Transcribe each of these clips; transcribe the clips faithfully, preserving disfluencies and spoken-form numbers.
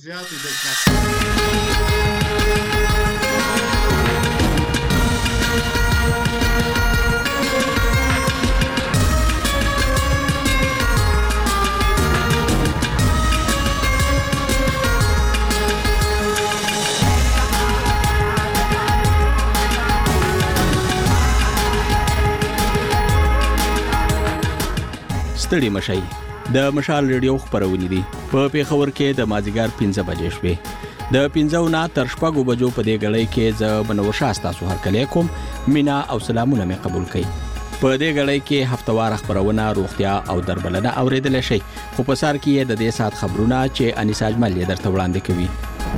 زیاتې د ستړي مشي د مشال ریډیو خبرونه دي په پیښور کې د مازیګر پنځه بجې شوې د پنځه نه تر شپږو بجو په دې غړې کې ز بنور شاستا سو هر کله کوم مینا او سلامونه مې قبول کړي په دې غړې کې هفتوار خبرونه روغتیا او دربلنه اوریدل شي خو په سر کې د دې سات خبرونه چې انیساج ملي درته وړاندې کوي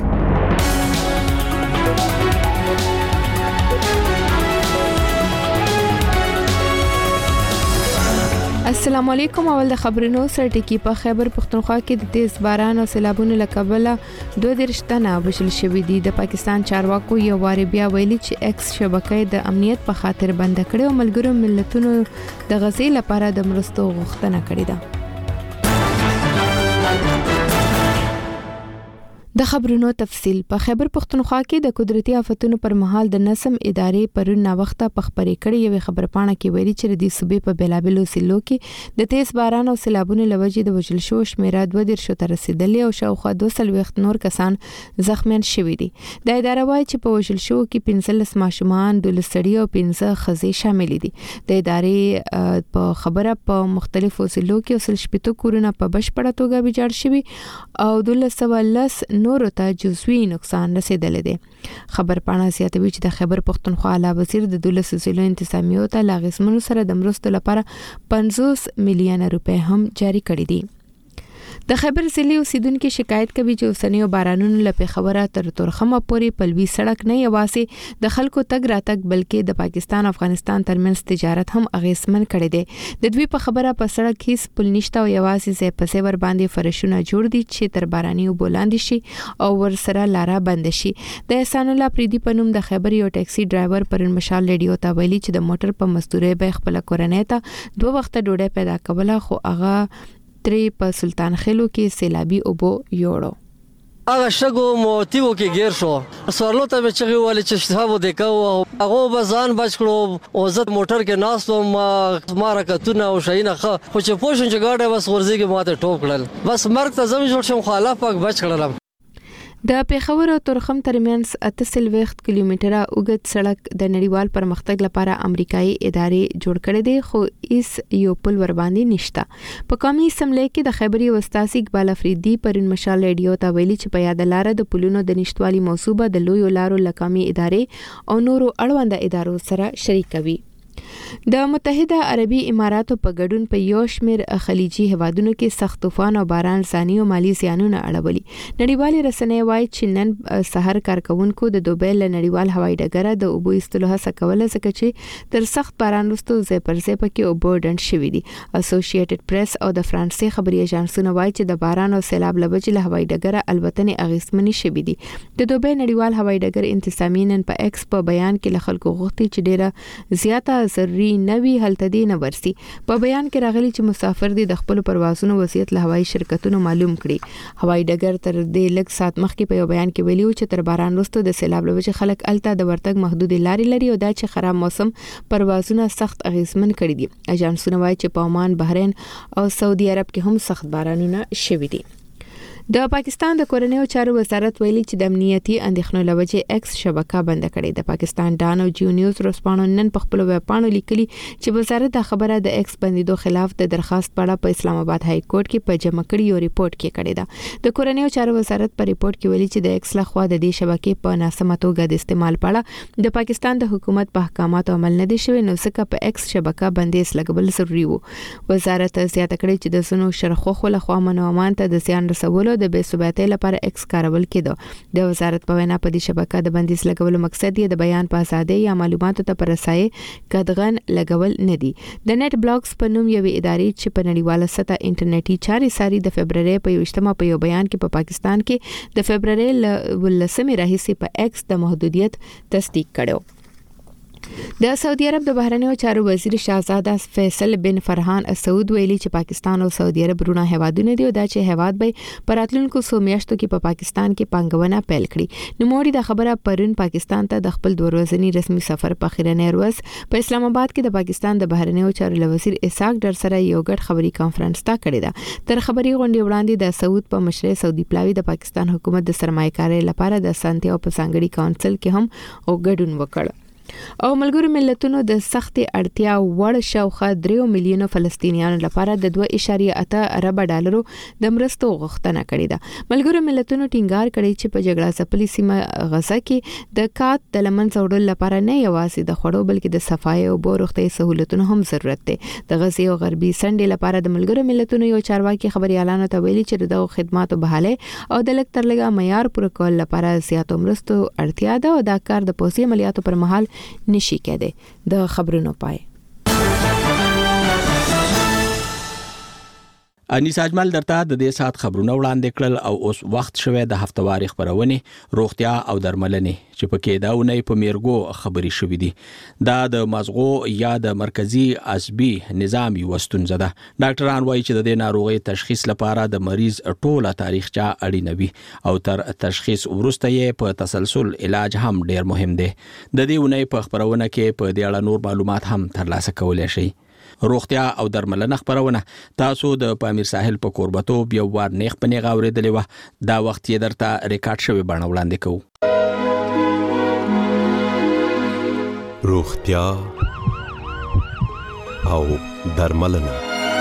السلام علیکم. اول د خبرونو سره ټکی په خیبر پختونخوا کې د تیز باران او سیلابونو لکبله دوه درشتنه وشل شوې دي. د پاکستان چارواکو یو واری بیا ویلي چې ایکس شبکې د امنیت په خاطر بند کړي او ملګرو ملتونو د غزې لپاره د مرستو غوښتنه کړې ده. د خبرونو تفصیل په خیبر پختونخوا کې د قدرتي آفتونو پر مهال د نسم ادارې پرون نا وخته په خبرې کړې یو خبرپاڼه کې ویلي چې د صوبې په بلابلو سیلو کې د تیز باران او سیلابونو لوجې د وجل شو شمیره دوه درشو ته رسیدلې او شاوخوا دوه سل وخت نور کسان زخمیان شوي دي. د ادارې وايي چې په وجل شو کې پنځلس ماشومان د لسړي او پنځه خزې شامل دي. د ادارې په خبره په مختلفو سیلو کې وسل شپږ کورونه په بشپړه توګه ویجاړ شوي او دولس ولس نور ته جزوی نقصان رسیدلی دی. خبرپاڼه زیاتوي چې د خیبر پختونخوا اعلی وزیر د دولس ضلعو انتظامیو ته لاغسمنو سره د مرستو لپاره پنځوس میلیونه روپۍ هم جاری کړي دي. د خیبر ضلع اوسیدونکو شکایت کوي چې اوسنیو بارانونو له پیښوره تر تورخمه پورې پلوي سړک نه یوازې د خلکو تګ راتګ بلکې د پاکستان او افغانستان ترمنځ تجارت هم اغیزمن کړي دي. د دوی په خبره په سړک هیڅ پل نشته او یوازې ځای په ځای ور باندې فرشونه جوړ دي چې تر باراني او بولاندې شي او ور سره لاره بند شي. د احسان الله پریدي په نوم د خیبر یو ټاکسي ډرایور پرن مشال ریډیو ته ویلي چې د موټر په مزدوري به خپل کورنۍ ته دوه وخت ډوډۍ پیدا کوله خو هغه تری په سلطان خیلو کې سیلابي اوبو یوړو. هغه شګو موتیو کې گیر شو سوالو ته چې ویل چې شتابو دکاو هغه بزان بچ کړو او زت موټر کې ناستو ما مارکتونه او شینه خو چې پوښن چې گاډه بس ورځي کې ماته ټوپ کړل بس مرګ ته زمي جوړ شم خلاف پاک بچ کړل. د پیښور او تورخم ترمنځ اته سل وخت کیلومتره اوږد سړک د نړیوال پرمختګ لپاره امریکایي ادارې جوړ کړي دي خو هیڅ یو پل ور باندې نشته. په قومي اسمبلی کې د خیبر استاد اقبال افریدي پرون مشال ریډیو ته ویلي چې په یاد لاره د پلونو د نشټوالي موضوع د لوی لارو لکامي ادارې او نورو اړوند ادارو سره شریکوي. د متحده عربي اماراتو په ګډون په یو شمېر خلیجي هوادونو کې سخت طوفان او باران ځاني او مالی زیانونه اړولي. نړیوالې رسنۍ وايي چې نن سحر کارکونکو د دوبۍ له نړیوال هوایي ډګره د اوبو ایستلو هڅه کوله ځکه چې تر سخت باران وروسته ځای پر ځای پکې اوبه ډنډ شوي دي. اسوسییټډ پریس او د فرانسې خبري اژانسونه وايي چې د باران او سیلاب له وجې له هوایي ډګره الوتنې اغیزمنې شوي دي. د دوبۍ نړیوال هوایي ډګر انتظامیه نن په ایکس په بیان کې له خلکو غوښتي چې ډیره زیاته ضروري نوي هلته دي نه ورسي. په بیان کې راغلي چې مسافر دي د خپل پروازونو وضعیت له هوایي شرکتونو معلوم کړي. هوایي ډګر تر دې لږ سات مخکې په یو بیان کې ویلي چې تر باران وروسته د سیلاب له وجې خلک الته د ورتګ محدود لارې لري او دا چې خراب موسم پروازونه سخت اغیزمن کړي دي. اژانسونه وايي چې په عمان، بحرین او سعودي عرب کې هم سخت بارانونه شوي دي. د پاکستان د کورنیو چارو وزارت ویلي چې د امنیتي اندېښنو لوجې ایکس شبکه بند کړې. د پاکستان ډان او جیو نیوز رسپانو نن په خپل ویب پاڼو لیکلي چې وزارت د خبره د ایکس بندیدو خلاف د درخواست په اړه په اسلام آباد های کورټ کې په جمع کړي یو ریپورت کې کړی دا. د کورنیو چارو وزارت په ریپورت کې ویلي چې د ایکس لخوا د دې شبکې په ناسمه توګه د استعمال په اړه د پاکستان د حکومت په احکاماتو عمل نه دی شوی نو ځکه په ایکس شبکه بندیز لګول ضروري وو. وزارت زیاته کړې چې د سونو شرخوخو لخوا منومان ته د زیان رسولو د بې ثباتۍ لپاره ایکس کارول کېده. د وزارت په وینا په دې شبکه د بندیز لګولو مقصد یې د بیان په ازادۍ یا معلوماتو ته پرسای قدغن لګول نه دي. د نت بلاګز په نوم یو ادارې چې په نړیواله سطح انټرنیټي چارې ساري د فبرवरी په یوشتمه په یو بیان کې په پاکستان کې د فبرवरी ولسمې راهیسې په ایکس د محدودیت تصدیق کړو. د سعودي عرب د بهرنیو چارو وزیر شاهزاده فیصل بن فرحان السعود ویلي چې پاکستان او سعودي عرب رونه هوادونه دي او دا چې هواد به پراتلونکو سو میاشتو کې په پاکستان کې پنګونه پیل کړي. نو موري د خبره پرون پاکستان ته د خپل دوه ورځنی رسمي سفر په خیرنه ورځ په اسلام آباد کې د پاکستان د بهرنیو چارو وزیر اسحاق ډر سره یو ګډ خبري کانفرنس تا کړی ده. تر خبري غونډې وړاندې د سعود په مشرۍ سعودي پلاوی د پاکستان حکومت د سرمایه‌کارۍ لپاره د سانتیاو په ځانګړي کونسل کې هم او ګډون وکړ. او ملګرو ملتونو د سختي اړتیا وړ شاوخوا درې میلیونو فلسطینیانو لپاره د دوه اعشاریه اته ارب ډالرو د مرستو غوښتنه کړې ده. ملګرو ملتونو ټینګار کړی چې په جګړه ځپلې سیمه غزه کې د کات د لمن څوړل لپاره نه یوازې د خوړو بلکې د صفای او بورختي سہولتونو هم ضرورت دی. د غزې او غربي سنډې لپاره د ملګرو ملتونو یو چارواکي خبريالانو ته ویلي چې دغه خدماتو بحاله او د لک ترلګه معیار پوره کول لپاره زیاتو مرستو اړتیا ده او دا کار د پوسي عملیاتو پر مهال نشي کېده. د خبرونو پای انیس اجمل درته د دې سات خبرونه وړاندې کړل او اوس وخت شوه د هفتواري خبرونه روغتیا او درملنې چې پکې داونه په میرګو خبري شوې دي. دا د مزغو یا د مرکزی عصبي نظام یو ستونزه ده. ډاکټران وایي چې د دې ناروغي تشخیص لپاره د مریض ټوله تاریخچه اړینه وي او تر تشخیص وروسته یې په تسلسل علاج هم ډیر مهم دی. د دې ونې په خبرونه کې په دې اړه نور معلومات هم ترلاسه کولای شئ. روغتیا او درملنه خبرونه تاسو د پامیر ساحل په قربتوب یو وار نیخ پنی غوړېدلې و. دا وخت یې درته ریکارډ شوی بڼه وړاندې کوو. روغتیا او درملنه.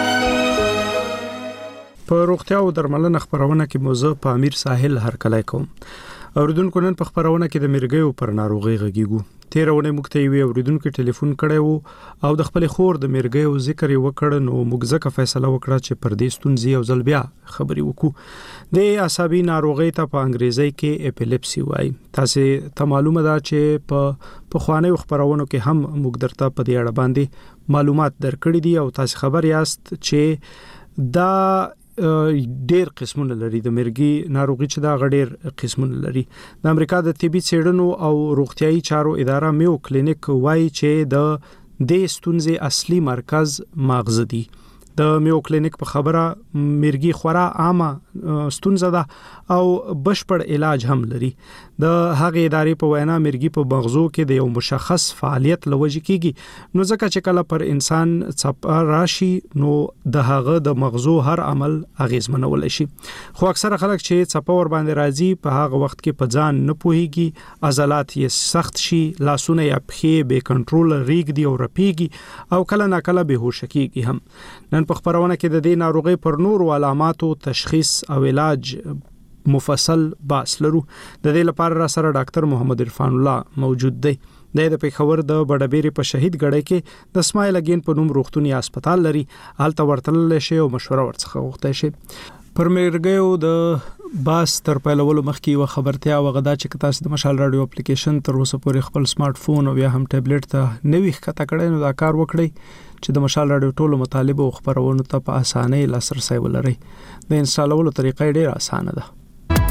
په روغتیا او درملنه خبرونه کې موضوع پامیر ساحل هرکلی کوم. اوریدونکو نن په خبرونه کې د مرګیو پر ناروغي غږیږو. تیرونه موږ ته یو اوریدونکو ټلیفون کړی وو او د خپل خور د مرګیو ذکر یې وکړ نو موږ ځکه فیصله وکړه چې پر دې ستونزې او ځل بیا خبري وکړو. د عصبي ناروغي ته په انګریزي کې اپیلیپسي وایي. تاسو ته معلومه ده چې په په خوانې خبرونو کې هم موږ درته په دې اړه باندې معلومات درکړي دي او تاسو خبر یاست چې دا ډېر قسمونه لري. د مرګي ناروغي چې دا غډېر قسمونه لري. د امریکا د طبي څېړنو او روغتيایي چارو اداره میو کلینیک وایي چې د دې ستونزې اصلي مرکز مغز دی. د میو کلینیک په خبره مرګي خورا عامه ستونزه ده او بشپړ علاج هم لري. د هغه ادارې په وینا مرګي په مغزو کې د یو مشخص فعالیت لوجې کیږي نو ځکه چې کله پر انسان څپ راشي نو د هغه د مغزو هر عمل اغیزمنول شي. خو اکثره خلک چې څپ ور باندې راځي په هغه وخت کې په ځان نه پوهیږي، عضلات یې سخت شي، لاسونه یا پښې به کنټرول ریګ دی او رپیږي او کله نا کله به هوش کیږي هم. نن په خبرونه کې د دې ناروغي پر نورو علاماتو تشخیص او علاج مفصل باس لرو. د دې لپاره را سره ډاکټر محمد عرفان الله موجود دی. د پیښور د بډبېری په شهید غړې کې د اسماعیل اگین په نوم روغتونی هسپتال لري. حالت ورتل شي او مشوره ورڅخه غوښته شي. پر مرګیو د باس تر پیلولو مخکې یو خبرتیا وغدا چې تاسو د مشال رادیو اپلیکیشن تر اوسه پورې خپل سمارټ فون او یا هم ټابلیټ ته نوې ښکته کړئ نو دا کار وکړئ چې د مشال رادیو ټولو مطالب او خبرونو ته په اسانۍ لاسرسي ولرئ. د انسټالولو طریقه ډېره اسانه ده.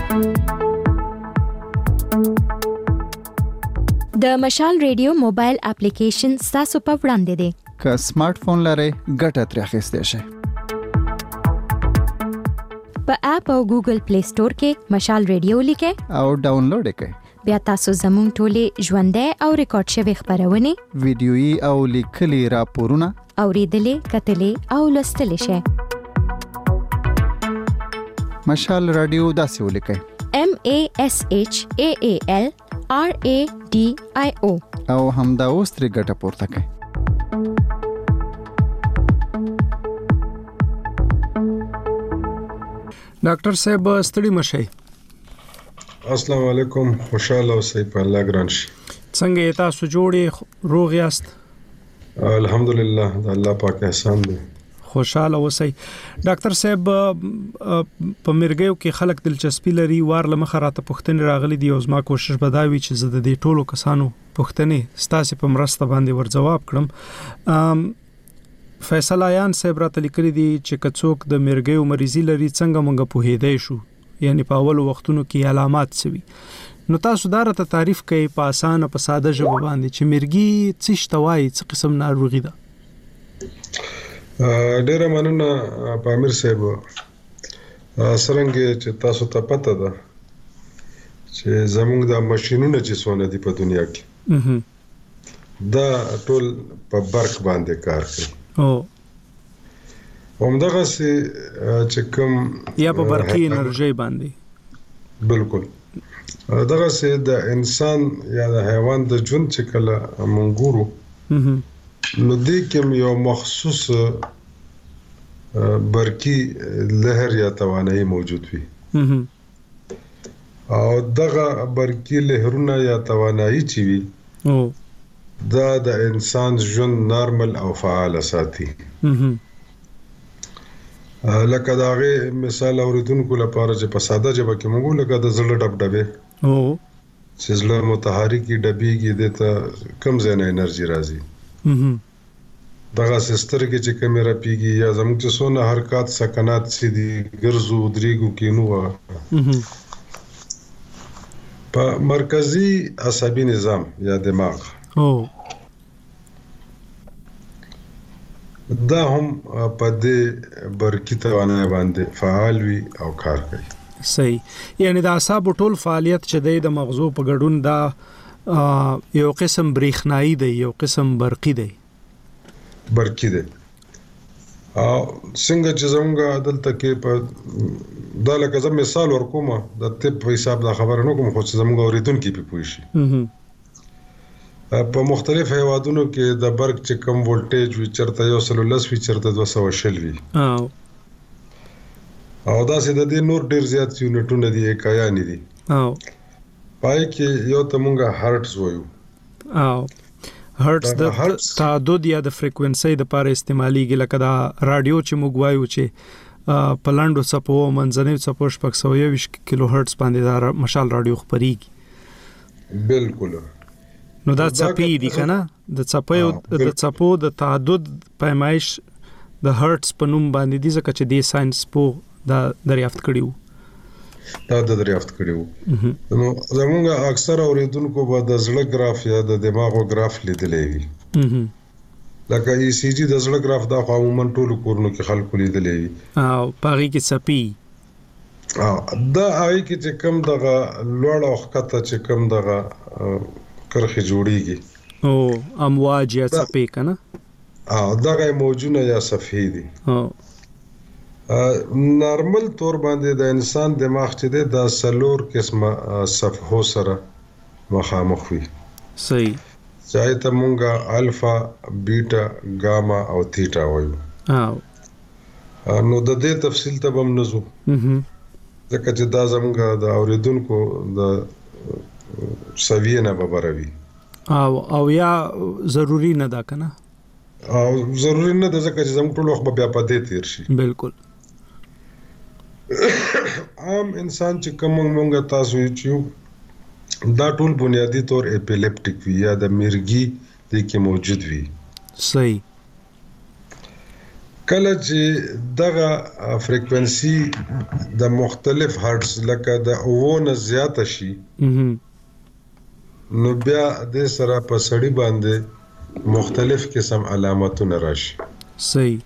د مشال رادیو موبایل اپلیکیشن تاسو په وړاندې دی. که سمارټ فون لرئ ګټه ترې اخیستی شئ. په اپ او ګوګل پلی سٹور کې مشال رادیو لیکئ او ډاونلوډ کړئ. بیا تاسو زموږ ټولې ژوندۍ او ریکارډ شوی خبرونه ویډیويي او لیکلي راپورونه اوریدلې کتلې او لوستلې شئ. مشال رادیو داسې ولیکئ: M A S H A A L R A D I O او همدا اوس ترې ګټه پورته کړئ. ډاکټر صاحب ستړي مشئ. السلام علیکم، خوشاله اوسئ په الله ګران شي. څنګه تاسو جوړې روغ یاست؟ الحمدلله د الله پاک احسان دی. خوشاله اوسئ. ډاکټر صاحب په مرګیو کې خلک دلچسپي لري، وار لمخه راته پوښتنې راغلي دي او زما کوشش به دا وي چې زه د دې ټولو کسانو پوښتنې ستاسو په مرسته باندې ور جواب کړم. فیصل آیان صاحب راته لیکلي دي چې کڅوک د مرګیو مریضي لري څنګه مونږ په هېدای شو، یعنی په اول وختونو کې علامات سوي. نو تاسو دا راته تعریف کوي په اسانه په ساده ژبه باندې چې مرګي څه شتوای څه قسم ناروغي ده؟ ډیره مننه پامیر صاحب. سرنګ چې تاسو ته پته ده چې زموږ د ماشينونو چې څونه دي په دنیا کې دا ټول په برق باندې کار کوي. او همدغه چې کوم یا په برقي انرژي باندې. بالکل دغه سه د انسان یا د حیوان د ژوند چې کله منګورو نو دې کوم یو مخصوص برقي لهر یا توانایي موجود وي او دغه برقي لهرونه یا توانایي چې وي او دا د انسان ژوند نارمل او فعال ساتي. لکه دا غي مثال اوریدونکو لپاره چې په ساده ژبه کې موږ لکه د زړه ډب ډبه او چې زړه متحرکي ډبيږي د ته کم زنه انرژي راځي. دغه سسترګې چې کیمرا پیږي یا زموږ چې سونه حرکت سکنات سي دي ګرځو دريګو کې نو په مرکزی عصبي نظام یا دماغ او دا هم په دې برقي توانایي باندې فعال وي او کار کوي. صحیح. یعنی د اعصاب ټول فعالیت چې د مغزو په ګډون دا یو قسم برېښنایی دی یو قسم برقي دی. برقي دی. او څنګه چې زموږ دلته کې په دا لکه زم مثال ورکوم د طب په حساب دا خبره نه کوم خو چې زموږ اوریدونکو په پوي شي. په مختلف هیوادونو کې د برق چې کم ولټیج وی چرته یو سل لس وی چرته دوه سوه شل وی او او دا سه د دې نور ډیر زیات یونټونه دي کایانی دي او پای کې یو ته مونږه هرټز وایو او هرټز د تعدد یا د فریکوئنسي د لپاره استعماليږي لکه دا رادیو چې موږ وایو چې په لاندو څپو منځنۍ څپو شپږ سوه یوویشت کیلو هرټز باندې دا مشال رادیو خبريږي. بالکل. نو دا څپې دي کنه د څپو د څپو د تعدد پیمایش د هرټز په نوم باندې دي ځکه چې د ساينس په دا دریافت کړیو دا د دریافت کړیو. نو زموږ اکثر اوریدونکو به د زړه گراف یا د دماغو گراف لیدلې وي لکه ای سی جی د زړه گراف دا عموما ټول کورونو کې خلکو لیدلې وي او پاره کې څپې او دا هغه کې چې کم دغه لوړ او ښکته چې کم دغه کرخه جوړیږي او امواج یا څپې کنه او دغه موجونه یا صفحې دي. او نارمل طور باندې د انسان دماغ چې د سلور قسمه صفحو سره مخامخ وي. صحیح. ځای ته مونږه الفا بیٹا ګاما او تیټا وایو. او نو د دې تفصیل ته هم نزو ځکه چې دا زموږ د اوریدونکو د سویه نه ببروي او او یا ضروری نه دا کنه او ضروری نه ده ځکه چې زموږ ټول وخت بیا په دې تیر شي. بالکل. عام انسان چې کوم مونږ تاسو یې دا ټول بنیادی طور اپیلیپټیک وي یا د مرګي د کې موجود وي. صحیح. کله چې دغه فریکوئنسي د مختلف هرټز لکه د اوونه زیات شي نو بیا د سره په سړی باندې مختلف قسم علامتونه راشي. صحیح.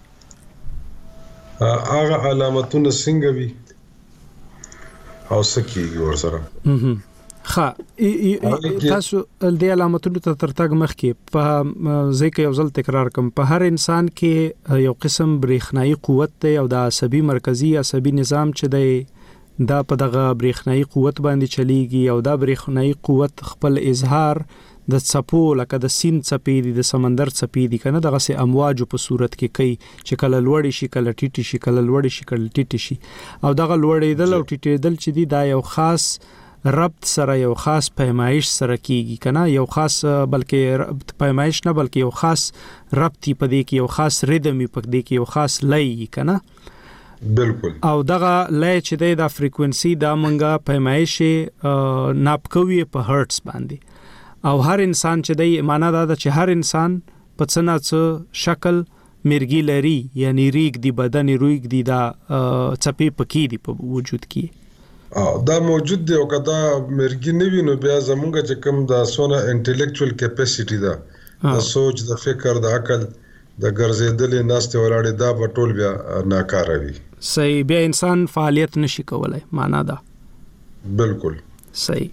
هغه علامتونه څنګه وي او سکیږي ورسره. ښه تاسو د علامتونو ته ترتګ مخ کې په ځکه یو ځل تکرار کوم په هر انسان کې یو قسم برېښنایی قوت دی او د عصبي مرکزی عصبي نظام چې دی دا په دغه برېښنایی قوت باندې چلیږي او دا برېښنایی قوت خپل اظهار د څپو لکه د سین څپې دي د سمندر څپې دي کنه دغه سه امواج په صورت کې کوي چې کله لوړ شي کله ټیټ شي کله لوړ شي کله ټیټ شي او دغه لوړېدل او ټیټېدل چې دی دا یو خاص ربط سره یو خاص پیمایش سره کیږي کنه یو خاص بلکې پیمایش نه بلکې یو خاص ربط پدې کې یو خاص ریدم پدې کې یو خاص لای کنه. بالکل. او دغه لای چې د فریکوئنسي د منګه پیمایش ناپ کوي په هرټز باندې او هر انسان چې د معنا دا چې هر انسان په څنګه شکل مرګي لري یعنی ریګ دی بدن ریګ دی دا چپی پکې دی په وجود کې. دا موجود دی او کدا مرګي نه وینو بیا زمونږ چې کوم دا سونه انټلیکچوال کیپاسټي ده د سوچ د فکر د عقل د ګرځېدلې ناستې ولاړې دا په ټول بیا ناکاره وي. صحیح، بیا انسان فعالیت نشي کولای، معنا ده. بالکل صحیح.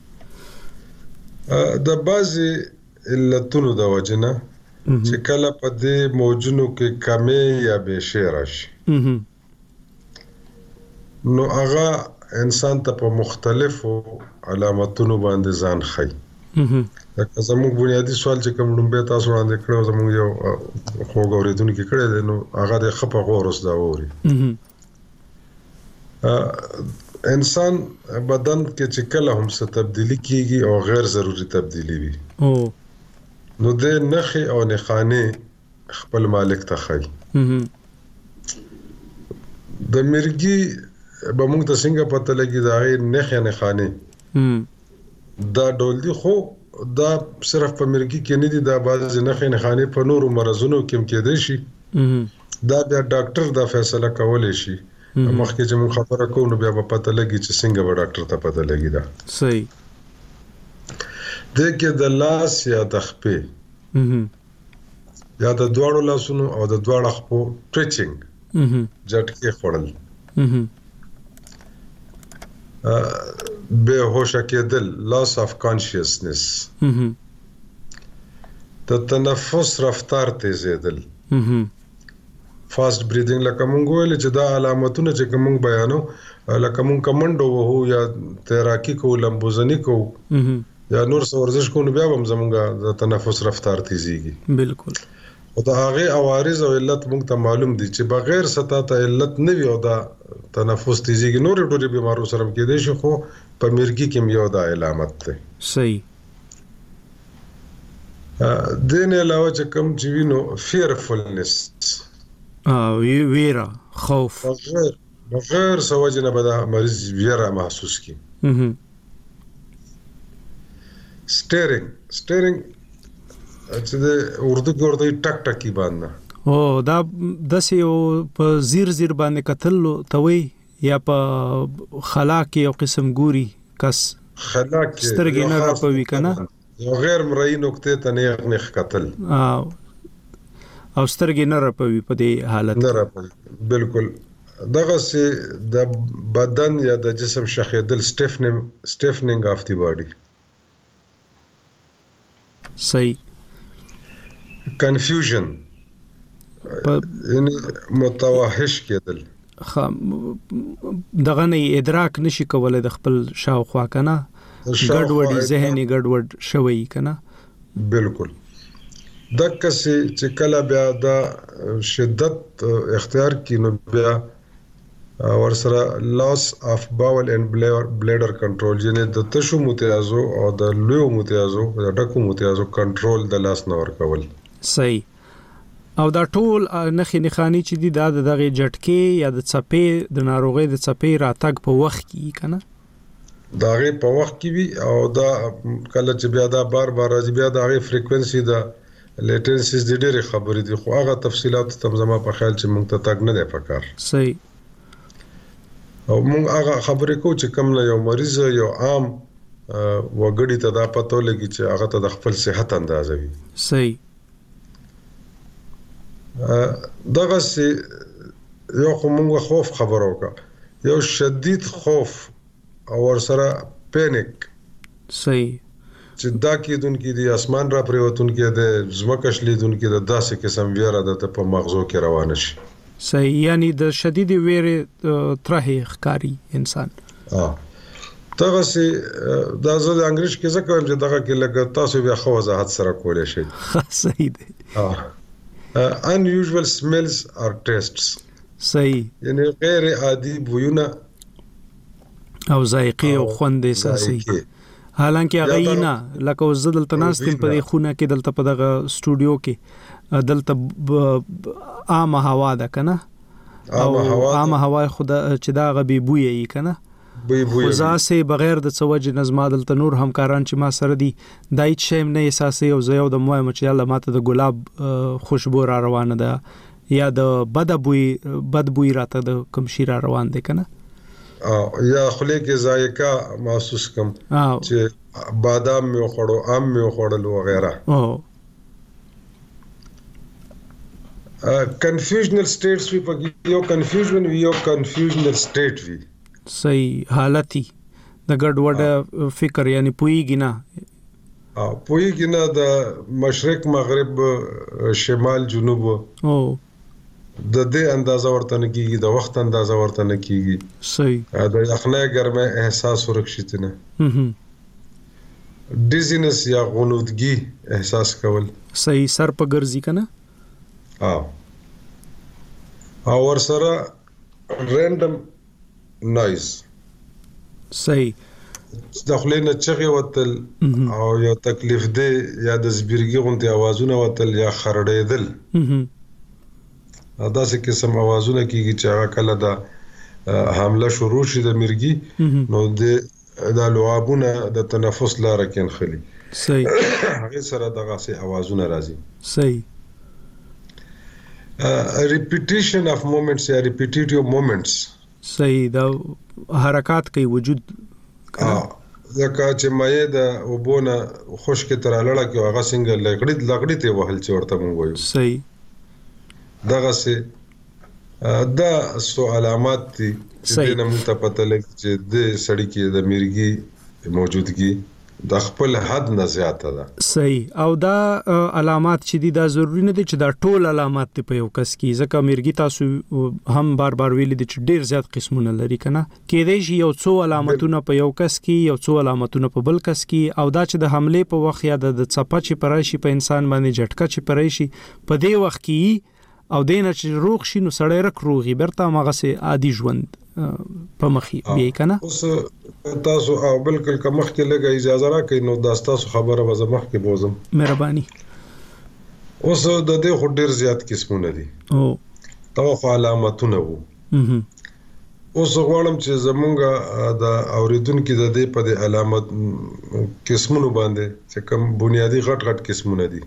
د بعضې علتونو د وجې نه چې کله په دې موجونو کې کمې یا بېشې راشي نو هغه انسان ته په مختلفو علامتونو باندې ځان ښیي. لکه زموږ بنیادي سوال چې کوم لومبی تاسو وړاندې کړی زموږ یو خوږ اورېدونکي کړی دی نو هغه د ښه په غور اوس دا واوري. انسان بدن کې چې کله هم څه تبدیلي کیږي او غیر ضروري تبدیلي وي نو د نښې او نښانې خپل مالک ته ښیي. د مرګي به موږ ته څنګه پته لګي د هغې نښې نښانې دا ډول دي، خو دا صرف په مرګي کې نه دي، دا بعضې نښې نښانې په نورو مرضونو کې هم کېدی شي. دا بیا ډاکټر دا فیصله کولی شي مخکې چې موږ خبره کوو نو بیا به پته لګي چې څنګه به ډاکټر ته پته لګي. دا صحیح. دې کې د لاس یا د خپې یا د دواړو لاسونو او د دواړو خپو ټریچنګ جټکې خوړل، بے هوشه کېدل لاس آف کانشیسنس، د تنفس رفتار تیزېدل، فاست بریدینګ، لکه مونږ ویل چې دا علامتونه چې کوم بیانو لکه مونږ کمنډو وهو یا تیراکی کوو لمبوزنی کوو یا نور څه ورزش کوو نو بیا به هم زمونږ د تنفس رفتار تیزیږي. بالکل. او د هغې عوارض او علت مونږ ته معلوم دي چې بغیر ستا ته علت نه وي او دا تنفس تیزیږي. نورې ډورې بیمارو سره هم کېدی شي خو په مرګي کې هم یو دا علامت دی. صحیح. دې نه علاوه چې کوم چې وینو فیرفولنس، ویرا، خوف، بغیر بغیر سوجه نه به دا مریض ویرا محسوس کی. سټیرینګ سټیرینګ چې د اردو کې ورته ټک ټکی باندې او دا داسې یو په زیر زیر باندې کتل ته وي یا په خلا کې یو قسم ګوري کس خلا کې سترګې نه راپوي کنه یو غیر مرئی نقطې ته نه نخ قتل او او سترګې نه راپوي په دې حالت نه راپوي. بالکل. دغه سي د بدن یا د جسم شخیدل سټیفنینګ سټیفنینګ اف دی باډي. صحیح. کنفیوژن یعنی متوحش کېدل، دغه نه ادراک نشي کولای د خپل شاوخوا کنه ګډوډي ذهني ګډوډ شوی کنه. بالکل. دغه چې کله بیا د شدت اختیار کینو بیا ورسره لاس اف باول اند بلیډر کنټرول یعنی د تشو متیازو او د لویو متیازو د ډکو متیازو کنټرول د لاس نه ورکول. صحیح. او دا ټول نخې نخانی چې دي دا دغه جټکې یا د څپې د ناروغۍ د څپې راتګ په وخت کې کنه دا غي په وخت کې وي او دا کله چې بیا دا بار بار راځي بیا دا غي فریکوئنسي دا لیټنسیز د ډېرې خبرې دي خو هغه تفصيلات تم زما په خیال چې مونږ ته تاګ نه دی پکار. صحیح. او مونږ هغه خبرې کو چې کوم نه یو مریض یو عام وګړي ته دا پته لګي چې هغه ته د خپل صحت اندازه وي. صحیح. دغه سي یو کومه خوف خبرو کا یو شدید خوف او ورسره پینیک. صحیح. چې دا کېدونکې دي اسمان را پریوتونکې د ځمکه شلیدونکې د داسې قسم ویره د په مغزو کې روانه شي. صحیح. یعنی د شدید ویره ترهه ښکاری انسان. اه دغه سي دا زه د انګلیش کې څه کوم چې دغه کې لګ تاسو بیا خو وضاحت سره کولای شئ. صحیح دی. اه unusual smells or tastes. صحیح. یعنی غیر عادي بویونه او ذائقه او خوند احساسي حالانکه هغه نه لکه زدل تناستم په خونه کې دلته په دغه سټوډیو کې دلته عام هوا ده کنه او عام هوا خدا چې دا غبي بوی یې کنه بوی بوی خصاصه بغیر د څوج نظم دلته نور همکاران چې ما سره دي دایت شیم نه احساسي او زه یو د موه مچ الله ماته د ګلاب خوشبو را روانه ده یا د بد بوی بد بوی راته د کوم شي را روان دي کنه یا خله کې ذایقه محسوس کم چې بادام مې خوړو ام مې خوړل وغیرہ او کنفیوژنل سټیټس وی په یو کنفیوژن وی یو کنفیوژنل سټیټ وی صحیح حالتي د ګډوډ فکر یعنی پویږي نه ا پویږي نه د مشرق مغرب شمال جنوب او د دې اندازه ورته نه کیږي د وخت اندازه ورته نه کیږي صحیح د یخنۍ ګرمه احساس ورکشتنه ډیزینس یا غنودګي احساس کول صحیح سر په ګرځي کنه او اور سره رینډم نوایز صحیح داخلينه چغي وتل او یو تکلیف دی یا د زبرګي غونډه आवाजونه وتل یا خرړېدل دا څه قسم आवाजونه کیږي چې هغه کله دا حمله شروع شي د مرګي نو د د لعابونه د تنفس لاره کې نخلي صحیح هغه سره دغه څه आवाजونه راځي صحیح repetition of moments یا repetitive moments صحیح دا حرکات کوي وجود ځکه چې مې د وبونه خوشک تر لړه کې هغه څنګه لګړې لګړې ته وهل چې ورته مونږ وایو صحیح دغه څه دا سو علامات دي چې نه مونږ ته پته لګي چې د سړی کې د میرګي موجودګي د خپل حد نه زیاته ده صحیح او دا علامات چې دي دا ضروری نه دي چې دا ټول علامات په یو کس کې ځکه میرګي تاسو هم بار بار ویل دي چې ډیر زیات قسمونه لري کنه کېدای شي یو څو علامتونه په یو کس کې یو څو علامتونه په بل کس کې او دا چې د حمله په وخت یا د چپا چې پرایشي په انسان باندې جټکا چې پرایشي په دې وخت کې او دینه چې روغ شي نو سړی رک روغي برته ماغه سي عادي ژوند په مخې بیا کنه اوس تاسو او بالکل که مخکې لګه اجازه راکړئ نو دا تاسو خبره وزه مخکې بوزم مهرباني اوس د دې خو ډیر زیات قسمونه دي او توخه علامتونه وو اوس غواړم چې زمونږه د اوریدونکو د دې په علامت قسمونو باندې چې کوم بنیادی غټ غټ قسمونه دي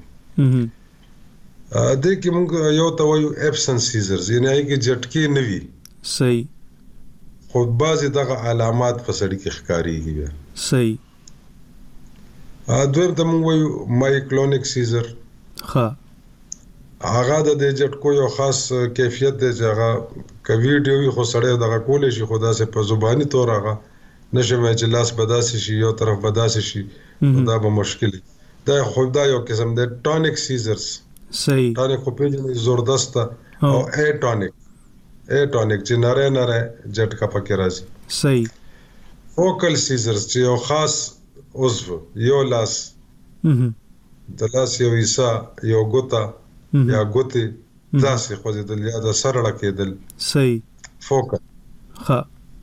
د کې موږ یو ته وایو ابسنس سیزرز یعنی هغه جټکی نه وي صحیح خو بعضی دغه علامات په سړی کې ښکاریږي صحیح ا دویم ته موږ وایو مایکلونیک سیزر ها هغه د جټکو یو خاص کیفیت دی چې هغه کوي ویډیو خو سړی دغه کولې شي خدا سه په زبانی تور هغه نشم چې لاس بداسي شي یو طرف بداسي شي دا به مشکل دا خدای یو قسم د ټونیک سیزرز صحیح ټونیک په پیژنې زوردست او ا ټونیک ا ټونیک چې نره نره جټکا پکې راځي صحیح فوکل سیزرز چې یو خاص عضو یو لاس د لاس یو حصہ یو ګوتا یا ګوتی داسې خوځیدل یا د سر لکېدل صحیح فوکل ها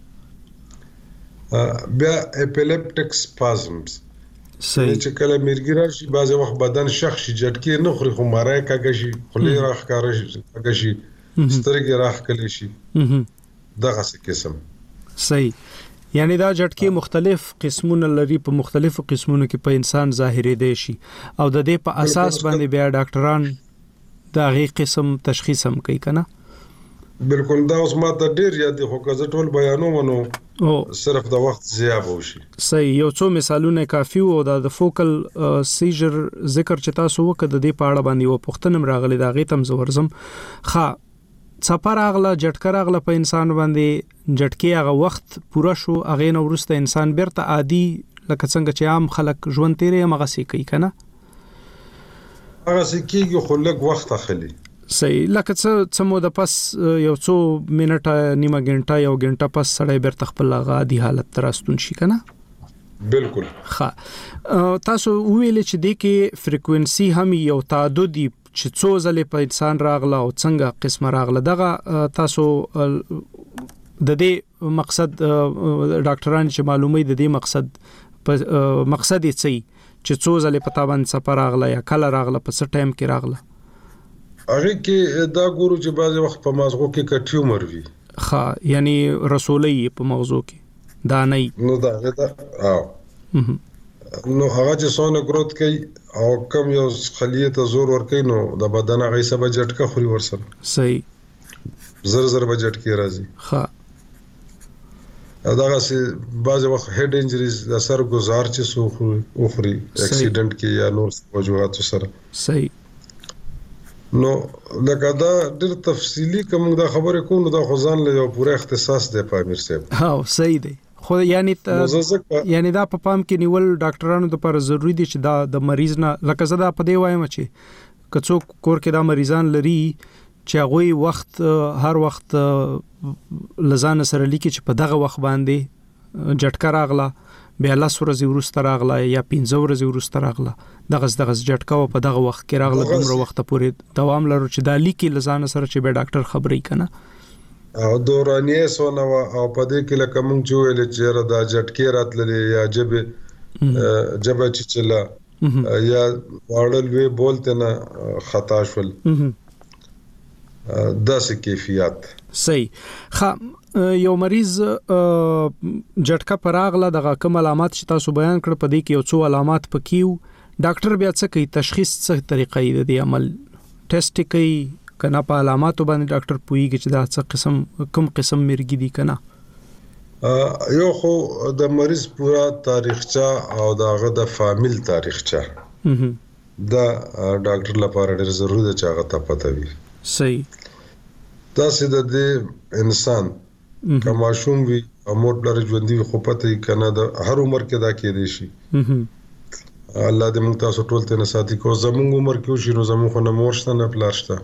بیا اپیلیپټک سپازمز صحیح چې کله میرګی راشي بعضی وخت بدن شخ شي جټکی نه خوري خو مارای کاږي شي خلی راخ کار شي کاږي شي سترګې راخ کلی شي دغه څه قسم صحیح یعنی دا جټکی مختلف قسمونه لري په مختلفو قسمونو کې په انسان ظاهري دي شي او د دې په اساس باندې بیا ډاکټران دا غي قسم تشخیص هم کوي کنه بالکل دا اوس ما ته ډیر یاد خو که زه ټول بیانوم نو صرف د وخت ضایع وشي صحیح یو څو مثالونه کافي وو د فوکل سیجر ذکر چې تاسو وکړه د دې په اړه باندې و پښتنم راغلي دا غي تم زورزم ښه څپر اغله جټکر اغله په انسان باندې جټکی هغه وخت پوره شو اغه نو ورسته انسان بیرته عادي لکه څنګه چې عام خلک ژوند تیرې مغسي کوي کنه هغه سکیږي خو لږ وخت اخلي صحیح لکه څه څه مو د پس یو څو منټه نیمه غنټه یو غنټه پس سړی بیرته خپل غادي حالت ترستون شي کنه بالکل ښه تاسو ویل چې د کې فریکوئنسي هم یو تعددي چې څو ځله په انسان راغله او څنګه قسم راغله دغه تاسو د دې مقصد ډاکټران چې معلومي د دې مقصد مقصد یې څه چې څو ځله په تابان سفر راغله یا کله راغله په څه ټایم کې راغله هغه کې دا ګورو چې بعضی وخت په مازغو کې ک ټیومر وي ښه یعنی رسولي په مغزو کې دا نه نو دا دا او نو هغه چې څونه گروث کوي او کم یو خلیه ته زور ور کوي نو د بدن هغه سبا جټکا خوري ورسره صحیح زر زر بجټ کې راځي ها دغه سي بعض وخت هډ انجریز د سر گزار چې سو اوخري اکسیډنٹ کې یا نور وجوهات سره صحیح نو لکه دا ډېر تفصیلی کوم دا خبره کوم دا خزان له یو پوره اختصاص دی پامیر صاحب ها صحیح دی خو یعنی یعنی دا په پام کې نیول ډاکټرانو لپاره ضروری دي چې دا د مریض نه لکه زدا په دی وایم چې کڅو کور کې دا مریضان لري چې هغه وخت هر وخت لزان سره لیکي چې په دغه وخت باندې جټکا راغله بیا لاس ورځې ورسته راغله یا پنځه ورځې ورسته راغله دغه دغه جټکا په دغه وخت کې راغله دومره وخت پورې دوام لرو چې دا لیکي لزان سره چې به ډاکټر خبرې کنه او دورانیه سونه او په دې کې لکه مونږ چې ویل چې را دا جټکی راتللې یا جبه جبه چې چلا یا واړل وی بولته نه خطا شول داسې کیفیت صحیح خا یو مریض جټکا پراغله دغه کوم علامات چې تاسو بیان کړ په دې کې یو څو علامات پکېو ډاکټر بیا څه کوي تشخیص څه طریقې د عمل ټیسټ کوي کنه په علاماتو باندې ډاکټر پوهیږي چې دا څه قسم کوم قسم مرګي دي کنه یو خو د مریض پورا تاریخچه او دغه د فامیل تاریخچه دا ډاکټر لپاره ډېر ضروري دی چې هغه ته پته وي صحیح دا سید د انسان کما شوم وی امور بلر ژوندۍ خو پته کنه د هر عمر کې دا کې دي شي الله دې موږ تاسو ټول ته نصاتي کو زموږ عمر کې شي نو زموږ خو نه مورشته نه پلاشته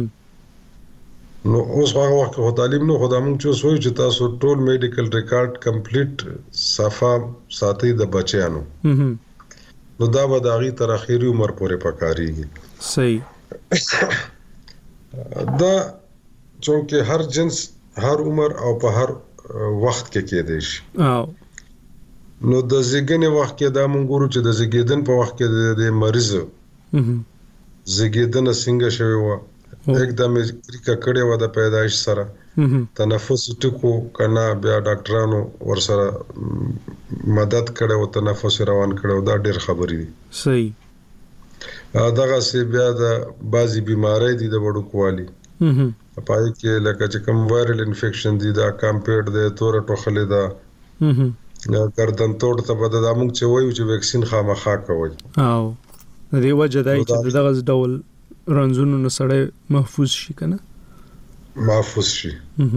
نو اوس هغه وخت خو تعلیم نو خدای موږ چې سوچ چې تاسو ټول میډیکل ریکارډ کمپلیټ صفه ساتي د بچیانو نو دا به د هغې تر اخري عمر پورې پکارېږي صحیح دا چونکه هر جنس هر عمر او په هر وخت کې کېدای شي نو د زیږنې وخت کې دا مونږ ګورو چې د زیږیدن په وخت کې د مریض زیږیدنه څنګه شوی و एकदम طریقه کړي و د پیدایش سره تنفس ټکو کنه بیا ډاکټرانو ورسره مدد کړي او تنفس روان کړي دا ډېر خبرې دي صحیح دغه سی بیا د بازي بيمارۍ دي د وړو کوالي پای کې لکه چې کوم وایرل انفیکشن دي دا کمپیوټر دی تور ټوخلې دا ګردن توړ ته بد د موږ چې وایو چې ویکسین خامخا کوي او د دې وجه دی چې دغه ډول رنځونو نه سړی محفوظ شي کنه محفوظ شي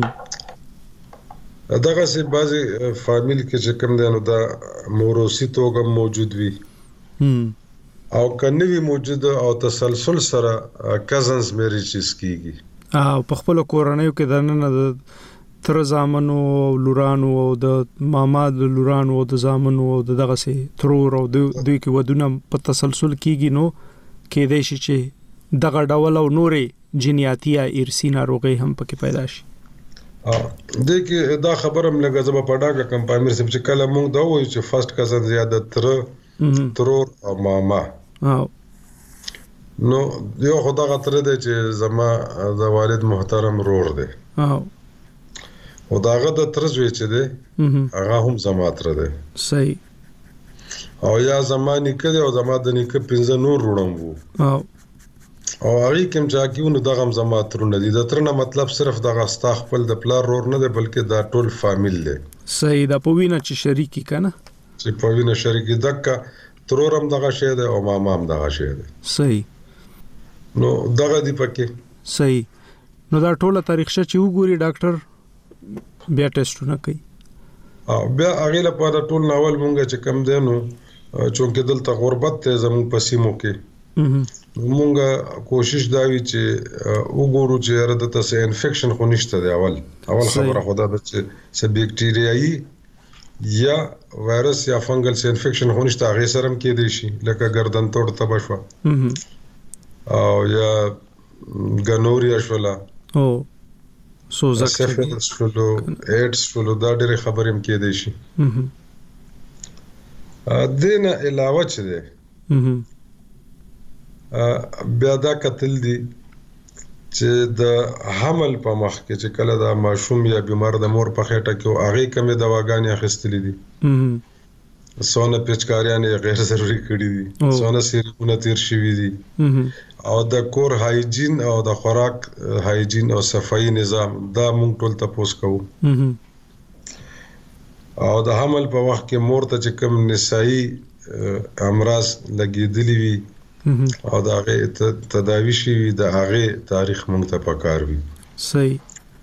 دغه سي بعضي فامیل کې چې کوم دی نو دا موروثي توګه موجود وي او کنه وی موجود او تسلسل سره کزنز میریجز کیږي او په خپل کورنۍ کې د نن د تر زامنو لورانو او د ماما د لورانو او د زامنو او دغه سي ترور او دوی کې ودونه په تسلسل کیږي نو کې د شي چې دغه ډول او نورې جنیاتي یا ارثي ناروغي هم پکې پیدا شي ا د کې دا خبره هم لګا زما پډاګه کمپاینر سم چې کله مونږ دا وایو چې فرست کزن زیاده تر ترور او ماما او نو یو خدا غتره دی چې زما د والد محترم رور دی او او داغه د ترزوي چې دی هغه هم زما تر دی صحیح او یا زمانی کړي او زما د نیکه پنځه نور وړم وو او او هغه کوم چې کیونه دغه زما ترونه دي د ترنه مطلب صرف دغه ستا خپل د پلار رور نه دی بلکې دا ټول فامیل دی صحیح دا په وینه چې شریکی کنه چې په وینه شریکی دغه ترورم دغه شی دی او ماما هم دغه شی دی صحیح نو دغه دی پکې صحیح نو دا ټوله تاریخچه چې وګوري ډاکټر بیا ټیسټونه کوي او بیا هغه لپاره ټول ناول مونږ چې کم دی نو چونکه دلته غربت ته زموږ پسیمو کې مونږ کوشش دا وی چې وګورو چې رد ته سه انفیکشن خو نشته دی اول اول خبره خدا به چې سه بیکټیریایي یا وایرس یا فنگل سه انفیکشن خو نشته هغه سره هم کې دی شي لکه گردن توړ ته بشو او یا ګنوریا شولا او سوزک سفلس شلو ایډز شلو دا ډېر خبرې هم کې دی شي ا دینه علاوه چې دی بیا دا قتل دي چې د حمل په مخ کې چې کله دا ماشوم یا بیمار د مور په خېټه کې او هغه کمې دواګانې اخیستلې دي سونه پچکاریانه غیر ضروري کړې دي سونه سیرونه تیر شوی دي او د کور هایجین او د خوراک هایجین او صفائی نظام دا مونږ ټول تاسو کوو او د حمل په وخت کې مور ته چې کوم نسایي امراض لګېدلی وي او د هغه تداوی شي د هغه تاریخ مونږ ته پکار وي. صحیح.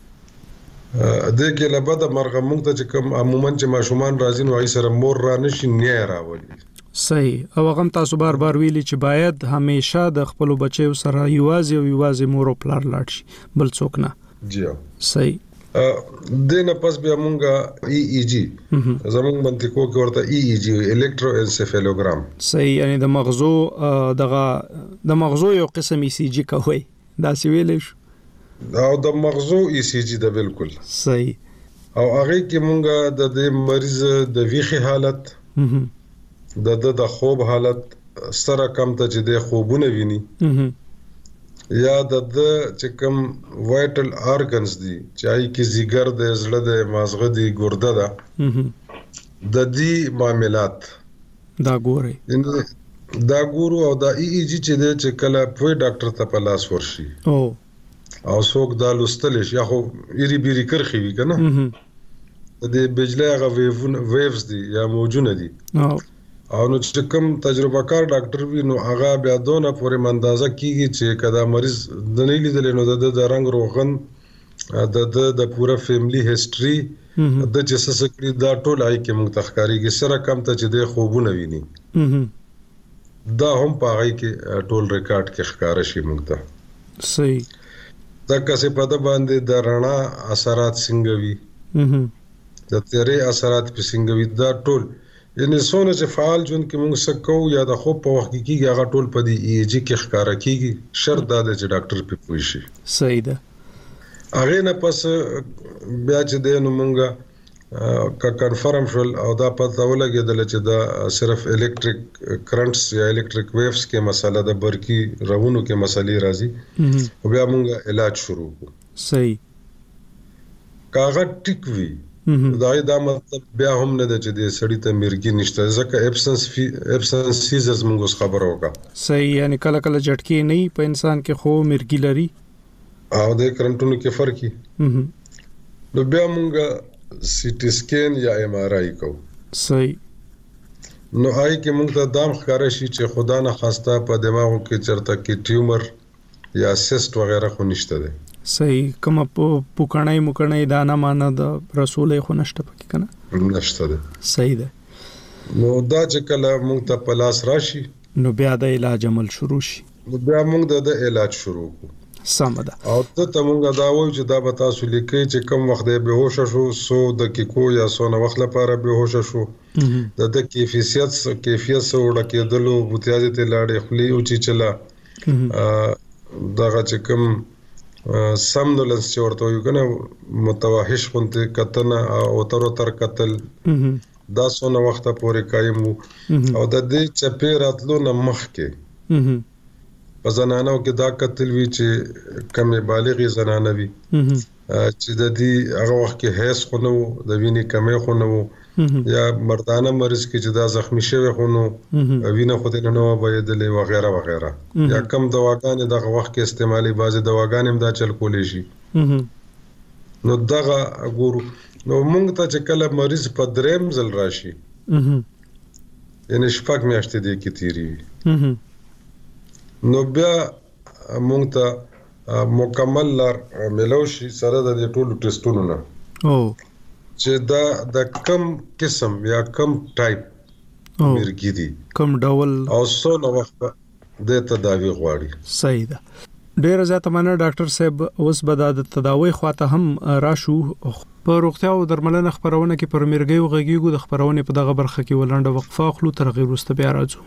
د کې لبد مرغه مونږ ته چې کوم عموما چې ماشومان راځي نو هغه سره مور را نشي نه راولي. صحیح. او هغه تاسو بار بار ویلي چې باید همیشه د خپل بچو سره یوازې او یوازې مور او پلار لاړ شي بل څوک نه. جی. صحیح. دنه پس بیا مونږه ای ای جی زمونږ منطقو کې ورته ای ای جی الکترو انسفالوګرام. صحیح. یعنی د مغزو دغه د مغزو یو قسم ای سی جی کوي دا سی ویلې شو او د مغزو ای سی جی د بالکل. صحیح. او هغه کې مونږه د دې مریض د ویخي حالت د د د خوب حالت سره کم ته چې د خوبونه ویني یا د د چې کوم وایټل ارګنز دي چې ای کې زیګر د زړه د مازغه دی ګرده ده د دې معاملات دا ګوري دا ګورو او دا ای ای جی چې د چې کله په ډاکټر ته په لاس ورشي او او څوک دا لوستل شي یا خو ایری بیری کرخي وي کنه د بجلی هغه ویوونه ویوز دي یا موجونه دي او او نو چې کوم تجربه کار ډاکټر وي نو هغه بیا دونه پورې مندازه کیږي چې کدا مریض د نه لیدل نو د د رنگ روغن د د د پوره فیملی هیستوري د چې سسکړي دا ټول آی کې موږ تخکاریږي سره کم ته چې د خوبونه ویني دا هم پاغي کې ټول ریکارډ کې ښکار شي موږ ته. صحیح. دا کسه په د باندې د رڼا اثرات څنګه وي د تیرې اثرات په څنګه وي دا ټول یعنی سونه چې فعال جون کې موږ سکو یا د خوب په وخت کې کیږي هغه ټول په دې ای جی کې ښکارا کیږي شرط دا دی چې ډاکټر په پوي شي. صحیح ده. هغه نه پس بیا چې د نو موږ کا کنفرم شول او دا پته ولګیدل چې دا صرف الکتریک کرنټس یا الکتریک ویوز کې مسله د برقي روونو کې مسلې راځي او بیا موږ علاج شروع کو. صحیح. کاغه ټیک وی دا دا مطلب بیا هم نه د چې د سړی ته مرګي نشته ځکه ابسنس فی ابسنس سیزرز موږ خبرو کا. صحیح. یعنی کله کله جټکی نه په انسان کې خو مرګي لري او د کرنټونو کې فرقي نو بیا موږ سی ټی سکین یا ایم آر آی کو. صحیح. نو آی کې موږ ته دام ښکار شي چې خدا نه خواسته په دماغو کې چرته کې ټیومر یا سیست وغیرہ خو نشته ده. صحیح. کوم په پوکړنۍ مکړنۍ دانه مانه د رسولې خو نشته پکې کنه نشته ده. صحیح ده. نو دا چې کله موږ ته پلاس راشي نو بیا د علاج عمل شروع شي. نو بیا موږ د علاج شروع کو. سم ده. او ته ته موږ دا وایو چې دا به تاسو لیکي چې کم وخت دی به هوښ شو سو دقیقو یا سو نه وخت لپاره به هوښ شو د د کیفیت کیفیت سو ډکېدلو بوتیازي ته لاړې خلی او چې چلا دغه چې کوم سمنولنس چې ورته یو کنه متوحش غونته کتنه او تر تر قتل دا سونه وخت پورې قائم او د دې چپی راتلو نه مخ کې په زنانو کې دا قتل وی چې کمې بالغې زنانه وي چې د دې هغه وخت کې هیڅ خونو د وینې کمې خونو یا مردانه مریض کې چې دا زخمی شوی خونو وینه خو دې نه وبېدلې وغیرہ وغیرہ یا کم دواګانې دغه وخت کې استعمالي بعضي دواګانې هم دا چل کولې شي نو دغه ګورو نو موږ ته چې کله مریض په دریم ځل راشي یعنی شپږ میاشتې دې کې تیری نو بیا موږ ته مکمل لار ملو شي سره د ټولو ټیسټونو نه او چې دا د کم قسم یا کم ټایپ مرګي دي کم ډول او څو نو وخت د تداوی غواړي. صحیح ده. ډیر زیاته مننه ډاکټر صاحب. اوس به د تداوی خواته هم راشو. په روغتیا او درملنه خبرونه کې پر مرګي او غږیګو د خبرونه په دغه برخه کې ولنډه وقفه خلو تر غیر واست بیا راځو.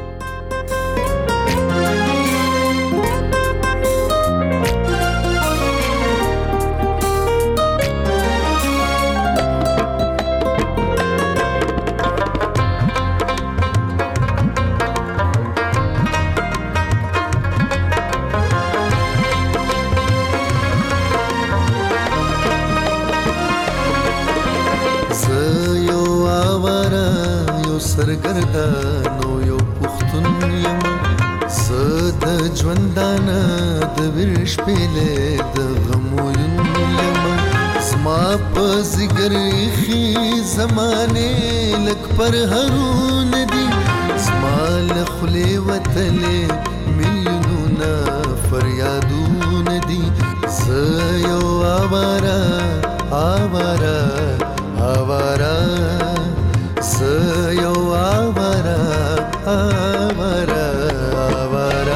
سرګردانو یو پښتون یم زه د ژوندانه د ورش پېلې د غمو یم زما واپس ګرخي زمانه لک پر هرون دي سمال خلی وتلې میلیونونه فریادون دي زيو آوارا آوارا آوارا زيو آوارا آوارا آوارا